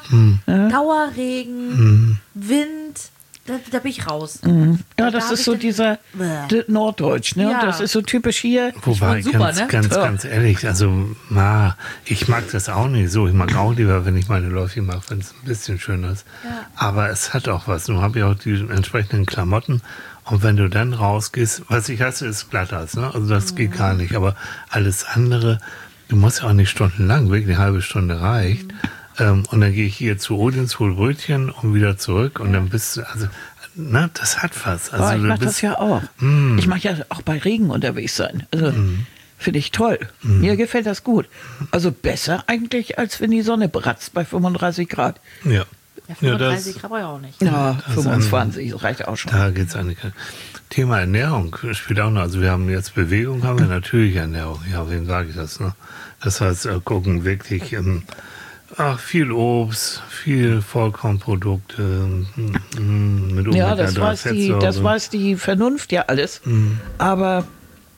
Dauerregen, Wind, da bin ich raus. Ja, Da das hab ist ich so dann- dieser Bäh. Norddeutsch, ne? Ja. Das ist so typisch hier. Wobei, super, ne? ganz ehrlich, also ich mag das auch nicht so. Ich mag auch lieber, wenn ich meine Läufchen mache, wenn es ein bisschen schöner ist. Ja. Aber es hat auch was. Nun habe ich auch die entsprechenden Klamotten. Und wenn du dann rausgehst, was ich hasse, ist Glatteis, ne? Also das geht gar nicht. Aber alles andere, du musst ja auch nicht stundenlang, wirklich eine halbe Stunde reicht. Und dann gehe ich hier zu Odins, hol Brötchen und wieder zurück. Und dann bist du, also, ne, das hat was. Also ich du mache bist- das ja auch. Ich mache ja auch bei Regen unterwegs sein. Also finde ich toll. Mir gefällt das gut. Also besser eigentlich, als wenn die Sonne bratzt bei 35 Grad. Ja. Ja, Ja, 35 Grad brauche ich auch nicht. Ja, Das ist 25, das reicht auch schon. Da geht's eigentlich. Thema Ernährung spielt auch noch. Also wir haben jetzt Bewegung, haben wir natürlich Ernährung. Ja, wem sage ich das? Ne? Das heißt, gucken wirklich viel Obst, viel Vollkornprodukte mit Ja, Omega-3 das weiß die Vernunft ja alles. Aber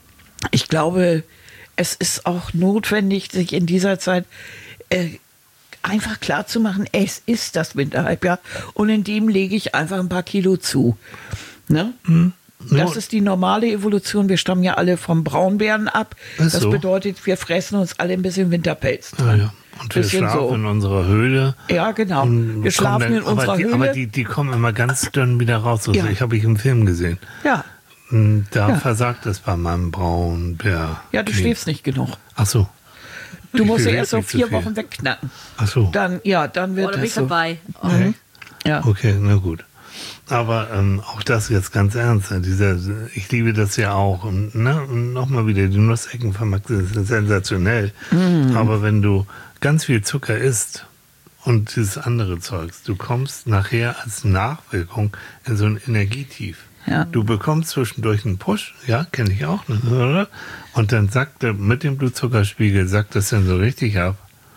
ich glaube, es ist auch notwendig, sich in dieser Zeit einfach klar zu machen, es ist das Winterhalbjahr und in dem lege ich einfach ein paar Kilo zu. Ne? Das ist die normale Evolution. Wir stammen ja alle vom Braunbären ab. Ist Das so. bedeutet, wir fressen uns alle ein bisschen Winterpelz. Ja, ja. Und wir Bisschen schlafen so. in unserer Höhle. Ja, genau. Und Wir schlafen kommen in unserer Höhle. Aber die kommen immer ganz dünn wieder raus. Also Ja. Ich habe ich im Film gesehen. Ja. Da Ja. versagt es bei meinem Braunbär. Ja, du schläfst nicht genug. Ach so. Du musst ja bewege erst so mich zu 4 viel. Wochen wegknacken. Ach so. Dann wird Oh, da bin das ich so. dabei. Oh. Ja. Okay, na gut. Aber auch das jetzt ganz ernst. Ich liebe das ja auch. Und nochmal wieder, die Nussecken vermarktet sind sensationell. Aber wenn du ganz viel Zucker isst und dieses andere Zeugs, du kommst nachher als Nachwirkung in so ein Energietief. Ja. Du bekommst zwischendurch einen Push, ja, kenne ich auch, ne, oder? Und dann sackt mit dem Blutzuckerspiegel, sackt das dann so richtig ab.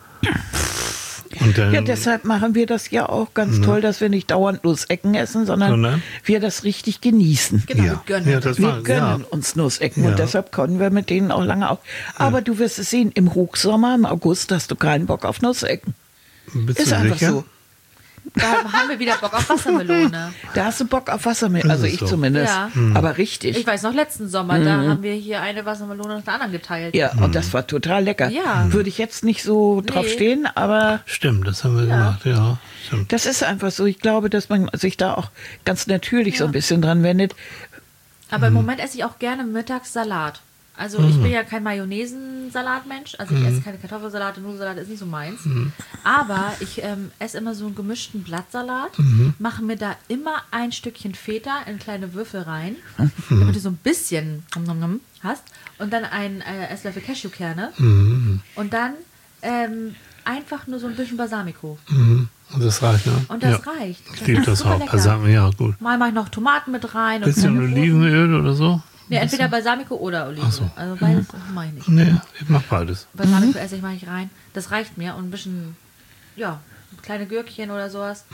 Und dann, Ja, deshalb machen wir das ja auch ganz toll, dass wir nicht dauernd Nussecken essen, sondern wir das richtig genießen. Genau, ja, wir gönnen. ja, das Wir war, gönnen ja. uns Nussecken Ja. und deshalb können wir mit denen auch lange auf. Aber du wirst es sehen, im Hochsommer, im August hast du keinen Bock auf Nussecken. Bist Ist du einfach sicher? so. Da haben wir wieder Bock auf Wassermelone. Da hast du Bock auf Wassermelone, also Ist ich so. zumindest. Ja. Aber richtig. Ich weiß noch, letzten Sommer, da haben wir hier eine Wassermelone nach der anderen geteilt. Ja, und das war total lecker. Ja. Würde ich jetzt nicht so drauf Nee. stehen, aber Stimmt, das haben wir gemacht, ja. Stimmt. das ist einfach so. Ich glaube, dass man sich da auch ganz natürlich so ein bisschen dran wendet. Aber im Moment esse ich auch gerne mittags Salat. Also ich bin ja kein Mayonnaisensalatmensch. Also ich esse keine Kartoffelsalate, Nudelsalat ist nicht so meins. Aber ich esse immer so einen gemischten Blattsalat, mache mir da immer ein Stückchen Feta in kleine Würfel rein, damit du so ein bisschen hast. Und dann einen Esslöffel Cashewkerne. Und dann einfach nur so ein bisschen Balsamico. Und das reicht, ne? Und das ja. reicht. Ich liebe das super auch. lecker. Balsam, ja, gut. Mal mache ich noch Tomaten mit rein. Bisschen und Olivenöl oder so? Nee, entweder Balsamico oder Oliven. Ach so. Also beides mache ich nicht. Nee, ich mach beides. Balsamico esse ich, mache ich rein. Das reicht mir. Und ein bisschen, ja, kleine Gürkchen oder sowas.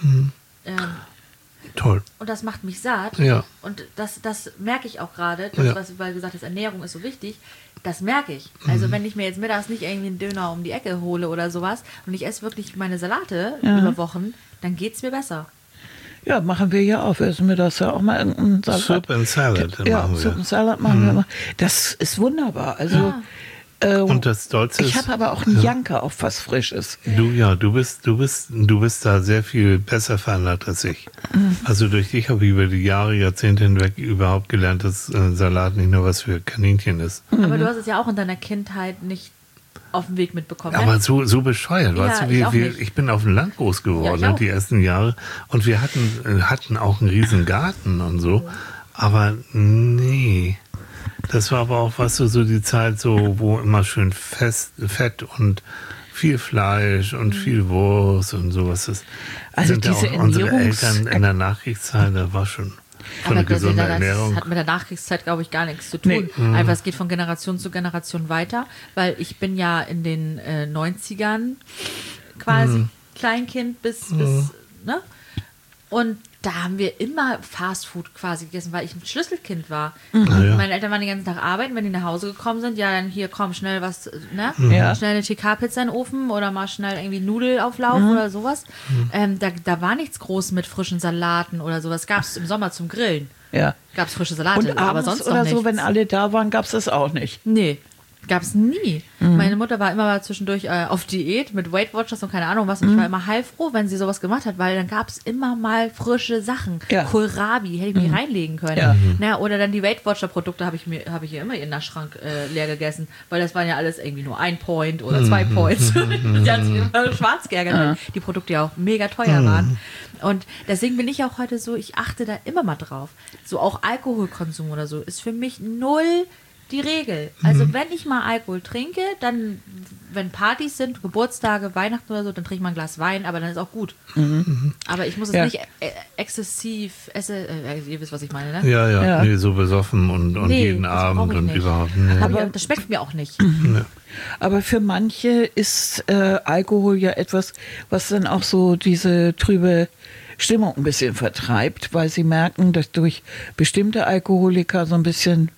Toll. Und das macht mich satt. Ja. Und das merke ich auch gerade. Das, Ja. weil du gesagt hast, Ernährung ist so wichtig. Das merke ich. Also wenn ich mir jetzt mittags nicht irgendwie einen Döner um die Ecke hole oder sowas und ich esse wirklich meine Salate über Wochen, dann geht es mir besser. Ja, machen wir ja auch. Essen wir das ja auch mal irgendeinen Salat. Soup and Salad Ja, machen wir. Soup and Salad machen wir mal. Das ist wunderbar. Also, Und das Stolze ich ist, habe aber auch einen Janker auf was Frisches. du bist da sehr viel besser veranlagt als ich. Also durch dich habe ich über die Jahre, Jahrzehnte hinweg überhaupt gelernt, dass Salat nicht nur was für Kaninchen ist. Aber du hast es ja auch in deiner Kindheit nicht auf dem Weg mitbekommen. Ne? Aber so bescheuert, Ja, weißt du, ich auch nicht. ich bin auf dem Land groß geworden, Ja, ich auch. die ersten Jahre. Und wir hatten auch einen riesen Garten und so. Aber nee. Das war aber auch, weißt du, so die Zeit, so, wo immer schön Fett und viel Fleisch und viel Wurst und sowas. Das Also sind ja diese auch unsere Ernährungs- Eltern in der Nachkriegszeit, da war schon eine gesunde das Ernährung. hat mit der Nachkriegszeit, glaube ich, gar nichts zu tun. Einfach, es geht von Generation zu Generation weiter, weil ich bin ja in den 90ern quasi Kleinkind bis ne? Und da haben wir immer Fastfood quasi gegessen, weil ich ein Schlüsselkind war. Ja. Meine Eltern waren den ganzen Tag arbeiten, wenn die nach Hause gekommen sind, ja, dann hier, komm, schnell was, ne? Ja. Schnell eine TK-Pizza in den Ofen oder mal schnell irgendwie Nudelauflauf oder sowas. Da war nichts groß mit frischen Salaten oder sowas. Gab es im Sommer zum Grillen. Ja. Gab es frische Salate, Und aber abends sonst oder noch so, nichts. wenn alle da waren, gab es das auch nicht. Nee, gab es nie. Meine Mutter war immer mal zwischendurch auf Diät mit Weight Watchers und keine Ahnung was. Und ich war immer heilfroh, wenn sie sowas gemacht hat, weil dann gab es immer mal frische Sachen. Ja. Kohlrabi hätte ich mir reinlegen können. Ja. Na, oder dann die Weight Watcher Produkte habe ich hier immer in der Schrank leer gegessen, weil das waren ja alles irgendwie nur 1 Point oder 2 Points. Die hat sich immer schwarz geärgert, weil die Produkte ja auch mega teuer waren. Und deswegen bin ich auch heute so, ich achte da immer mal drauf. So auch Alkoholkonsum oder so ist für mich null die Regel. Also wenn ich mal Alkohol trinke, dann, wenn Partys sind, Geburtstage, Weihnachten oder so, dann trinke ich mal ein Glas Wein, aber dann ist auch gut. Aber ich muss es Ja. nicht exzessiv essen. Ihr wisst, was ich meine, ne? Ja, Ja. nee, so besoffen und Nee, jeden das Abend brauch ich und nicht. überhaupt. Nee. Aber das schmeckt mir auch nicht. Nee. Aber für manche ist Alkohol ja etwas, was dann auch so diese trübe Stimmung ein bisschen vertreibt, weil sie merken, dass durch bestimmte Alkoholiker so ein bisschen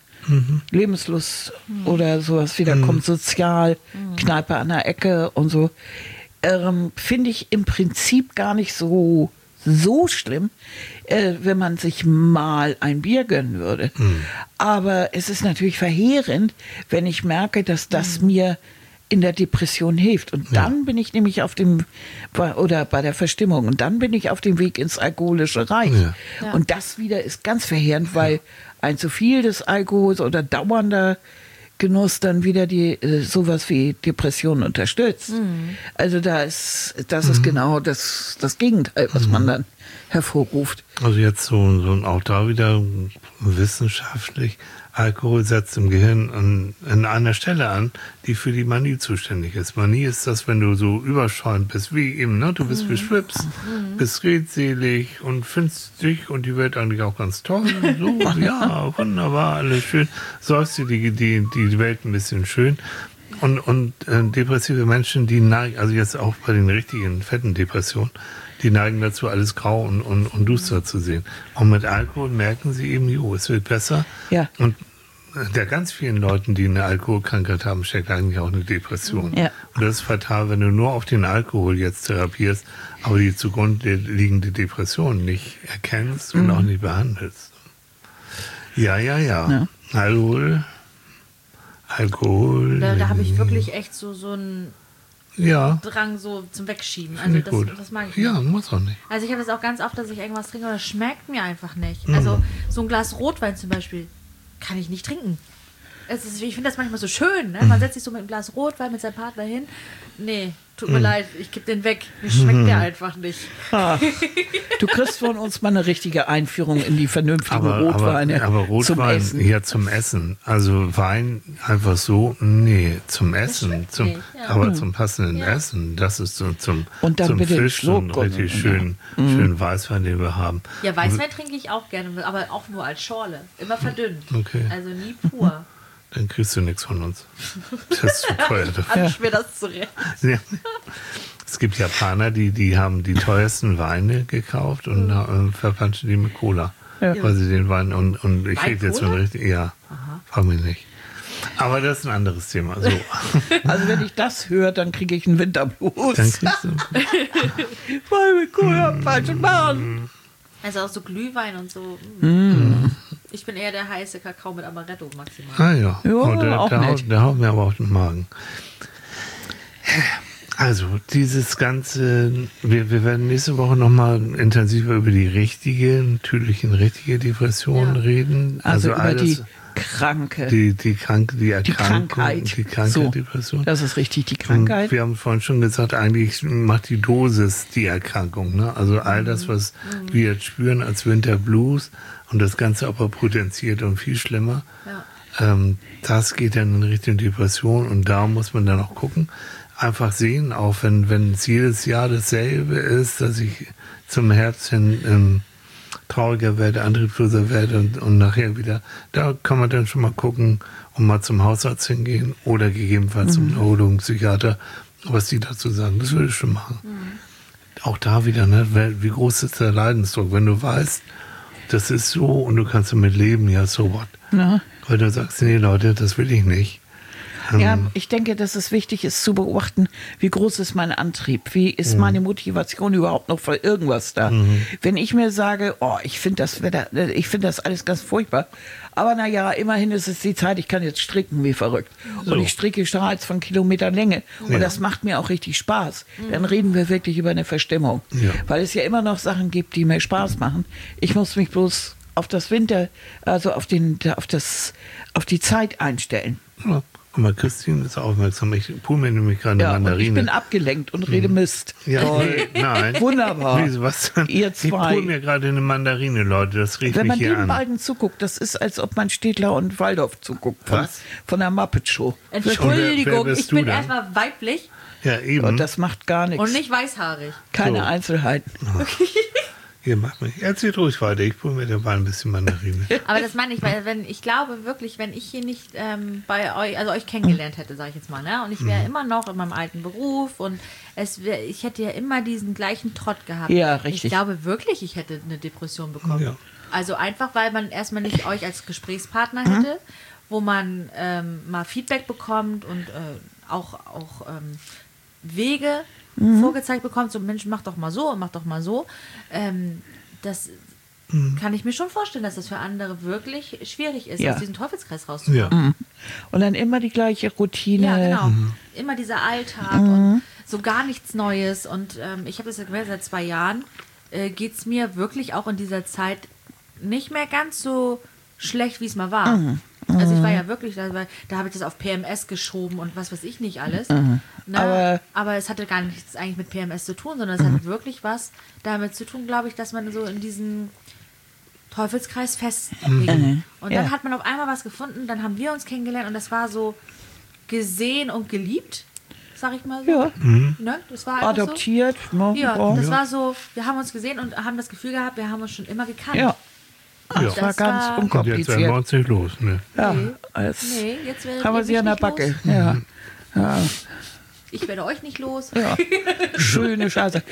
Lebenslust oder sowas wiederkommt, sozial, Kneipe an der Ecke und so. finde ich im Prinzip gar nicht so schlimm, wenn man sich mal ein Bier gönnen würde. Aber es ist natürlich verheerend, wenn ich merke, dass das mir in der Depression hilft. Und dann bin ich nämlich oder bei der Verstimmung, und dann bin ich auf dem Weg ins alkoholische Reich. Ja. Und das wieder ist ganz verheerend, weil ein zu viel des Alkohols oder dauernder Genuss dann wieder sowas wie Depressionen unterstützt. Also das ist genau das Gegenteil, was man dann hervorruft. Also jetzt so auch da wieder wissenschaftlich, Alkohol setzt im Gehirn an einer Stelle an, die für die Manie zuständig ist. Manie ist das, wenn du so überschäumt bist, wie eben, ne? Du bist beschwipst, bist redselig und findest dich und die Welt eigentlich auch ganz toll. So, ja, wunderbar, alles schön. Säufst dir die Welt ein bisschen schön. Und depressive Menschen, die neigen, also jetzt auch bei den richtigen fetten Depressionen, die neigen dazu, alles grau und duster zu sehen. Und mit Alkohol merken sie eben, es wird besser. Ja. Und der ganz vielen Leuten, die eine Alkoholkrankheit haben, steckt eigentlich auch eine Depression. Ja. Und das ist fatal, wenn du nur auf den Alkohol jetzt therapierst, aber die zugrunde liegende Depression nicht erkennst und auch nicht behandelst. Ja. Alkohol. Da habe ich wirklich echt so einen Drang so zum Wegschieben. Also das mag ich nicht. Ja, muss auch nicht. Also ich habe das auch ganz oft, dass ich irgendwas trinke und das schmeckt mir einfach nicht. Also so ein Glas Rotwein zum Beispiel kann ich nicht trinken. Ich finde das manchmal so schön. Ne? Man setzt sich so mit einem Glas Rotwein mit seinem Partner hin. Nee, tut mir leid, ich gebe den weg. Mir schmeckt der einfach nicht. Du kriegst von uns mal eine richtige Einführung in die vernünftigen Rotweine. Aber Rotwein zum Essen. Also Wein einfach so, nee, zum Essen. Aber zum passenden Essen. Das ist so zum Fisch und richtig schön Weißwein, den wir haben. Ja, Weißwein trinke ich auch gerne, aber auch nur als Schorle. Immer verdünnt. Okay. Also nie pur. Dann kriegst du nichts von uns. Das ist zu teuer dafür. Habe ich mir das zurecht. Ja. Es gibt Japaner, die haben die teuersten Weine gekauft und verpanschen die mit Cola. Ja. Weil sie den Wein und ich rede jetzt von richtig, frag mich nicht. Aber das ist ein anderes Thema. So. Also wenn ich das höre, dann kriege ich einen Winterblues. Dann kriegst du. Weil wir Cola falsch machen. Also auch so Glühwein und so. Ich bin eher der heiße Kakao mit Amaretto maximal. Ah ja, der haut mir aber auf den Magen. Also dieses Ganze, wir werden nächste Woche nochmal intensiver über die richtige Depression reden. Also über die Kranke. Die Krankheit. Die kranke Depression. Das ist richtig, die Krankheit. Und wir haben vorhin schon gesagt, eigentlich macht die Dosis die Erkrankung. Ne? Also all das, was wir jetzt spüren als Winterblues und das Ganze aber potenziert und viel schlimmer, das geht dann in Richtung Depression und da muss man dann auch gucken. Einfach sehen, auch wenn es jedes Jahr dasselbe ist, dass ich zum Herbst hin trauriger werde, antriebsloser werde und nachher wieder, da kann man dann schon mal gucken und mal zum Hausarzt hingehen oder gegebenenfalls zum Neurologen, Psychiater, was die dazu sagen. Das würde ich schon machen. Auch da wieder, ne, wie groß ist der Leidensdruck, wenn du weißt, das ist so und du kannst damit leben, ja, so what. Ja. Weil du sagst, nee, Leute, das will ich nicht. Ja, ich denke, dass es wichtig ist zu beobachten, wie groß ist mein Antrieb, wie ist meine Motivation überhaupt noch für irgendwas da. Wenn ich mir sage, ich finde das alles ganz furchtbar, aber naja, immerhin ist es die Zeit, ich kann jetzt stricken wie verrückt. So. Und ich stricke Schals von Kilometern und das macht mir auch richtig Spaß. Dann reden wir wirklich über eine Verstimmung, weil es ja immer noch Sachen gibt, die mir Spaß machen. Ich muss mich bloß auf das also auf die Zeit einstellen. Ja. Guck mal, Christine ist aufmerksam. Ich pul mir nämlich gerade eine Mandarine. Und ich bin abgelenkt und rede Mist. Ja, nein. Wunderbar. Wieso, was denn? Ihr zwei. Ich pul mir gerade eine Mandarine, Leute. Das riecht Wenn mich hier an. Wenn man den beiden zuguckt, das ist, als ob man Städtler und Waldorf zuguckt. Von der Muppet Show. Entschuldigung, ich bin erstmal weiblich. Ja, eben. Und das macht gar nichts. Und nicht weißhaarig. Keine Einzelheiten. Hier, mach mich. Erzählt ruhig weiter. Ich pul mir dabei ein bisschen Mandarine. Aber das meine ich, weil ich glaube wirklich, wenn ich hier nicht bei euch, also euch kennengelernt hätte, sage ich jetzt mal, ne? Und ich wäre immer noch in meinem alten Beruf und ich hätte ja immer diesen gleichen Trott gehabt. Ja, richtig. Ich glaube wirklich, ich hätte eine Depression bekommen. Ja. Also einfach, weil man erstmal nicht euch als Gesprächspartner hätte, wo man mal Feedback bekommt und auch Wege vorgezeigt bekommt, so Mensch, mach doch mal so und mach doch mal so, das kann ich mir schon vorstellen, dass das für andere wirklich schwierig ist, aus diesem Teufelskreis rauszukommen. Und dann immer die gleiche Routine. Ja, genau. Immer dieser Alltag und so gar nichts Neues. Und ich habe das ja gemerkt, seit 2 Jahren geht es mir wirklich auch in dieser Zeit nicht mehr ganz so schlecht, wie es mal war. Also ich war ja wirklich, da habe ich das auf PMS geschoben und was weiß ich nicht alles. Aber es hatte gar nichts eigentlich mit PMS zu tun, sondern es hatte wirklich was damit zu tun, glaube ich, dass man so in diesem Teufelskreis festhing. Und dann hat man auf einmal was gefunden, dann haben wir uns kennengelernt und das war so gesehen und geliebt, sag ich mal so. Ja. Ne? Das war einfach adoptiert. So. Ja, das war so, wir haben uns gesehen und haben das Gefühl gehabt, wir haben uns schon immer gekannt. Ja. Das war ganz Und jetzt unkompliziert. werden wir uns nicht los. Ne? Ja, jetzt werdet haben wir ihr sie mich an der nicht Backe. los. Ja. Ich werde euch nicht los. Ja. Schöne Scheiße.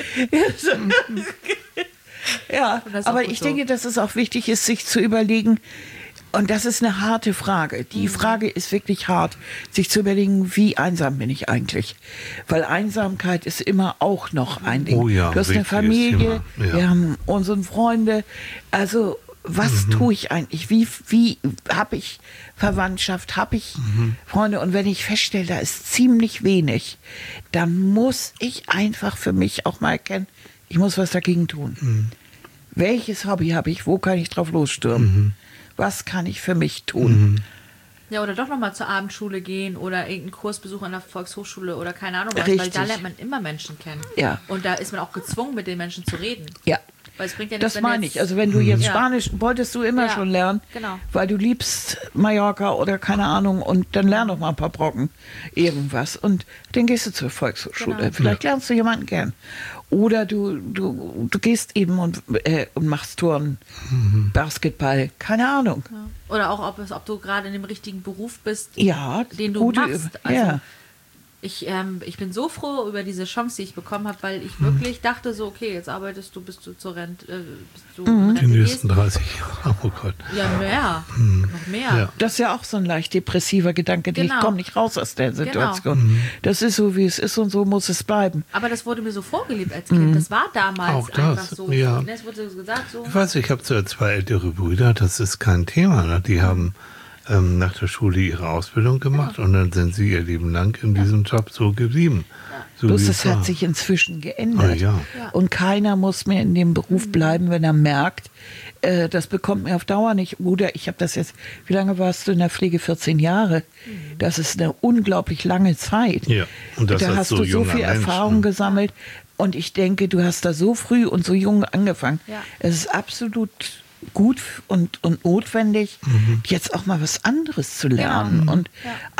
Ja, Und das ist auch aber gut ich so. denke, dass es auch wichtig ist, sich zu überlegen, und das ist eine harte Frage. Die Frage ist wirklich hart, sich zu überlegen, wie einsam bin ich eigentlich? Weil Einsamkeit ist immer auch noch ein Ding. Oh ja, du hast eine wichtiges Familie, Thema. Ja. wir haben unsere Freunde. Also was tue ich eigentlich? Wie habe ich Verwandtschaft? Habe ich Freunde? Und wenn ich feststelle, da ist ziemlich wenig, dann muss ich einfach für mich auch mal erkennen, ich muss was dagegen tun. Welches Hobby habe ich? Wo kann ich drauf losstürmen? Was kann ich für mich tun? Ja, oder doch nochmal zur Abendschule gehen oder irgendeinen Kurs besuchen an der Volkshochschule oder keine Ahnung was, weil Richtig. da lernt man immer Menschen kennen. Ja. Und da ist man auch gezwungen, mit den Menschen zu reden. Ja. Weil es bringt ja nichts, Das wenn meine jetzt- ich. Also wenn du jetzt Ja. Spanisch, wolltest du immer Ja, schon lernen, genau. weil du liebst Mallorca oder keine Ahnung und dann lern doch mal ein paar Brocken irgendwas und dann gehst du zur Volkshochschule. Genau. Vielleicht lernst du jemanden gern. Oder du gehst eben und machst Turnen, Basketball, keine Ahnung. Ja. Oder auch, ob du gerade in dem richtigen Beruf bist, Ja, den du gute- machst. Also ja. ich bin so froh über diese Chance, die ich bekommen habe, weil ich wirklich dachte so, okay, jetzt arbeitest du, bis du zur Rente, bis du in Die Rente nächsten gehst. 30 Jahre, oh Gott. Ja, mehr. Noch mehr. Ja. Das ist ja auch so ein leicht depressiver Gedanke, ich Genau. komme nicht raus aus der Situation. Das ist so, wie es ist und so muss es bleiben. Aber das wurde mir so vorgelebt als Kind. Das war damals Auch das, einfach so. ja. Ne, es wurde so gesagt, so. Ich weiß, ich habe so 2 ältere Brüder, das ist kein Thema. Ne? Die haben nach der Schule ihre Ausbildung gemacht und dann sind sie ihr Leben lang in diesem Job so geblieben. So Bloß wie es es war. hat sich inzwischen geändert. Ah, ja. Und keiner muss mehr in dem Beruf bleiben, wenn er merkt, das bekommt mir auf Dauer nicht. Oder ich habe das jetzt, wie lange warst du in der Pflege? 14 Jahre. Das ist eine unglaublich lange Zeit. Ja, und das da als hast so du so junger viel Mensch, Erfahrung ne? gesammelt. Und ich denke, du hast da so früh und so jung angefangen. Ja. Es ist absolut gut und notwendig, jetzt auch mal was anderes zu lernen und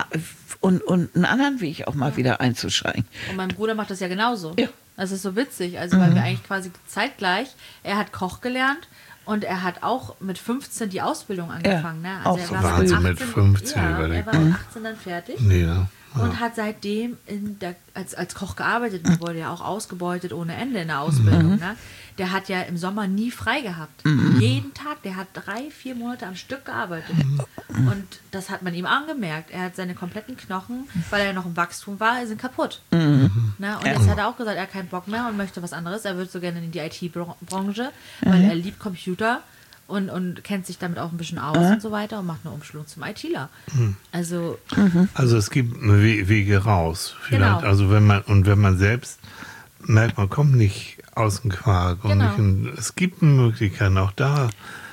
einen anderen Weg auch mal wieder einzuschreien. Und mein Bruder macht das ja genauso. Ja. Das ist so witzig. Also, weil wir eigentlich quasi zeitgleich, er hat Koch gelernt und er hat auch mit 15 die Ausbildung angefangen. Ne? auch er so war Wahnsinn, mit mit 15 ja, er überlegt. war mit 18 dann fertig. Ja. Und hat seitdem als Koch gearbeitet. Der wurde ja auch ausgebeutet ohne Ende in der Ausbildung. Ne? Der hat ja im Sommer nie frei gehabt. Jeden Tag. Der hat 3-4 Monate am Stück gearbeitet. Und das hat man ihm angemerkt. Er hat seine kompletten Knochen, weil er noch im Wachstum war, sind kaputt. Ne? Und jetzt hat er auch gesagt, er hat keinen Bock mehr und möchte was anderes. Er würde so gerne in die IT-Branche, weil er liebt Computer. Und kennt sich damit auch ein bisschen aus und so weiter und macht eine Umschulung zum ITler. Also, Also es gibt Wege raus. Vielleicht. Genau. Also wenn man selbst merkt, man kommt nicht aus dem Quark. Und Genau. es gibt Möglichkeiten auch da,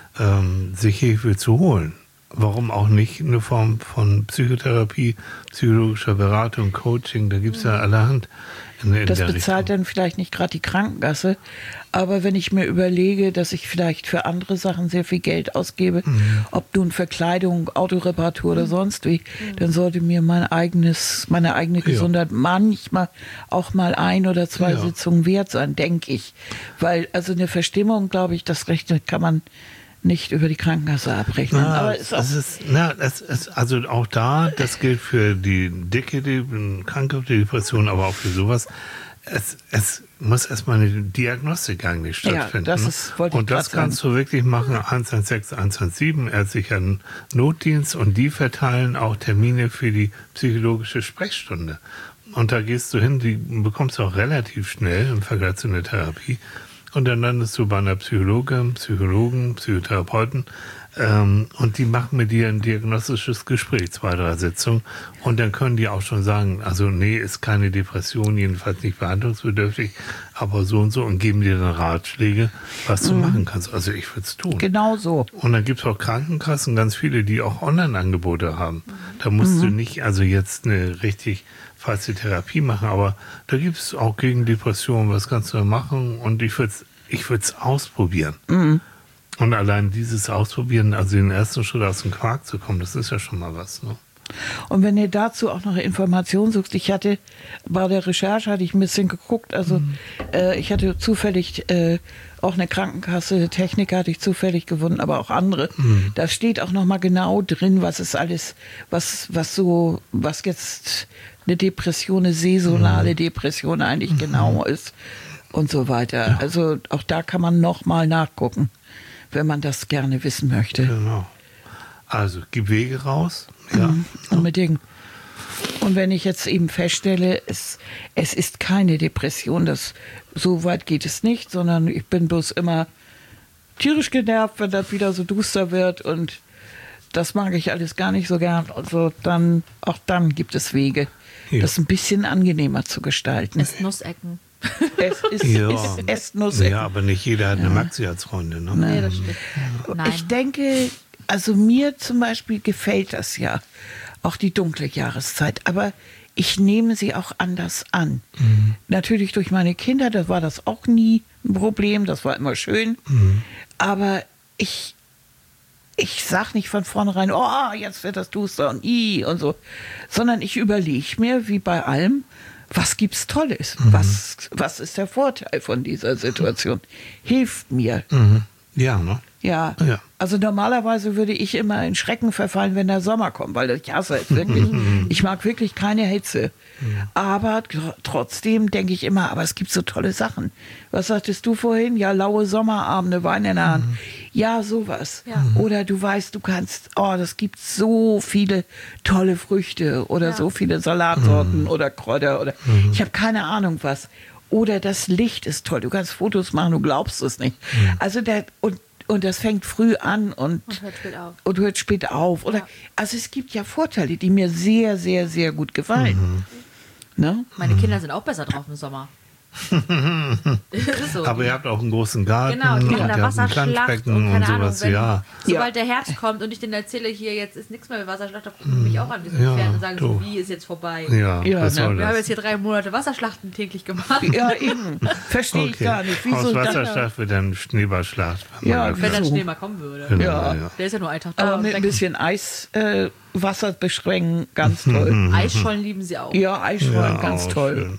sich Hilfe zu holen. Warum auch nicht eine Form von Psychotherapie, psychologischer Beratung, Coaching, da gibt es ja allerhand. In Das der bezahlt Richtung. dann vielleicht nicht gerade die Krankenkasse, aber wenn ich mir überlege, dass ich vielleicht für andere Sachen sehr viel Geld ausgebe, ob nun für Kleidung, Autoreparatur oder sonst wie, dann sollte mir meine eigene Gesundheit manchmal auch mal 1 oder 2 Ja. Sitzungen wert sein, denke ich. Weil also eine Verstimmung, glaube ich, das rechnet kann man nicht über die Krankenkasse abrechnen. Na, Aber ist auch, es ist also auch da, das gilt für die dicke Krankheit, die Depression, aber auch für sowas. Es muss erstmal eine Diagnostik eigentlich stattfinden. das ne? ist- wollte ich Und das grad kannst du wirklich machen, 116, 117, ärztlicher Notdienst, und die verteilen auch Termine für die psychologische Sprechstunde. Und da gehst du hin, die bekommst du auch relativ schnell im Vergleich zu einer Therapie. Und dann landest du bei einer Psychologen, Psychotherapeuten, und die machen mit dir ein diagnostisches Gespräch, 2, 3 Sitzungen. Und dann können die auch schon sagen, also nee, ist keine Depression, jedenfalls nicht behandlungsbedürftig, aber so und so, und geben dir dann Ratschläge, was du machen kannst. Also ich würde es tun. Genau so. Und dann gibt es auch Krankenkassen, ganz viele, die auch Online-Angebote haben. Da musst du nicht also jetzt eine richtig feste Therapie machen, aber da gibt es auch gegen Depressionen, was kannst du da machen? Und ich würde es ausprobieren. Und allein dieses Ausprobieren, also den ersten Schritt aus dem Quark zu kommen, das ist ja schon mal was. Ne? Und wenn ihr dazu auch noch Informationen sucht, bei der Recherche hatte ich ein bisschen geguckt, also ich hatte zufällig auch eine Krankenkasse, Techniker hatte ich zufällig gefunden, aber auch andere. Da steht auch noch mal genau drin, was ist alles, was jetzt eine Depression, eine saisonale Depression eigentlich genau ist und so weiter. Ja. Also auch da kann man noch mal nachgucken, wenn man das gerne wissen möchte. Genau. Also, gib Wege raus. Ja. Unbedingt. Und wenn ich jetzt eben feststelle, es ist keine Depression, so weit geht es nicht, sondern ich bin bloß immer tierisch genervt, wenn das wieder so duster wird und das mag ich alles gar nicht so gern. Also dann gibt es Wege, das ein bisschen angenehmer zu gestalten. Es Nussecken. Es Nussecken. Ja, aber nicht jeder hat eine Maxi als Freundin. Ne? Nee, das stimmt. Nein. Ich denke, also mir zum Beispiel gefällt das ja, auch die dunkle Jahreszeit, aber ich nehme sie auch anders an. Natürlich durch meine Kinder, da war das auch nie ein Problem, das war immer schön, aber ich sag nicht von vornherein, oh, jetzt wird das duster und so, sondern ich überlege mir, wie bei allem, was gibt's Tolles? Was ist der Vorteil von dieser Situation? Hilft mir. Ja, ne? Ja. Also normalerweise würde ich immer in Schrecken verfallen, wenn der Sommer kommt, weil ich hasse es wirklich. Ich mag wirklich keine Hitze. Aber trotzdem denke ich immer, aber es gibt so tolle Sachen. Was sagtest du vorhin? Ja, laue Sommerabende, Wein in der Hand. Ja, sowas. Ja. Oder du weißt, das gibt so viele tolle Früchte oder so viele Salatsorten oder Kräuter oder ich habe keine Ahnung was. Oder das Licht ist toll. Du kannst Fotos machen, du glaubst es nicht. Also und das fängt früh an und hört spät auf. Oder, also es gibt ja Vorteile, die mir sehr, sehr, sehr gut gefallen. Ne? Meine Kinder sind auch besser drauf im Sommer. So. Aber ihr habt auch einen großen Garten. Genau, die und machen da Wasserschlacht und keine Ahnung, sobald der Herbst kommt und ich denen erzähle, hier jetzt ist nichts mehr mit Wasserschlacht, da gucken die mich auch an diesem Fern und sagen so, wie ist jetzt vorbei? Ja, was soll wir haben das? jetzt hier 3 Monate Wasserschlachten täglich gemacht. Ja, eben. Verstehe ich gar nicht. Wieso Aus Wasserschlacht wird dann Schneeballschlacht. Ja, wenn dann Schnee mal kommen würde. Genau, Ja. Der ist ja nur ein Tag da. Aber mit ein bisschen Wasser beschränken, ganz toll. Eisschollen lieben sie auch. Ja, Eisschollen, ganz auch toll.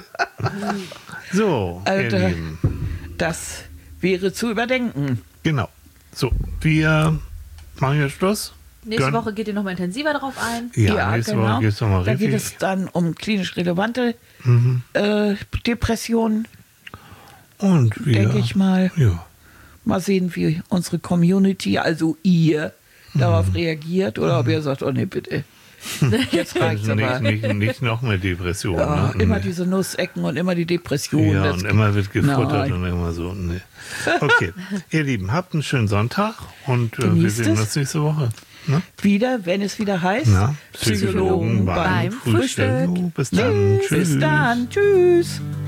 So, Alter, ihr Lieben. das wäre zu überdenken. Genau. So, wir machen jetzt Schluss. Nächste Woche geht ihr nochmal intensiver drauf ein. Ja, nächste Woche geht es nochmal Da richtig. geht es dann um klinisch relevante Depressionen, Und wir, denke ich mal. Ja. Mal sehen, wie unsere Community, also ihr, darauf reagiert oder ob ihr sagt, oh nee, bitte. Jetzt reicht's Also aber. nicht noch mehr Depression. Ja, ne? immer Nee. diese Nussecken und immer die Depression. Ja, das und immer wird gefuttert Nein. und immer so. Nee. Okay, ihr Lieben, habt einen schönen Sonntag und wir Genießt sehen es. uns nächste Woche. Ne? Wieder, wenn es wieder heißt, Na, Psychologen beim beim Frühstück. Frühstück. Bis dann. Bis dann. Tschüss.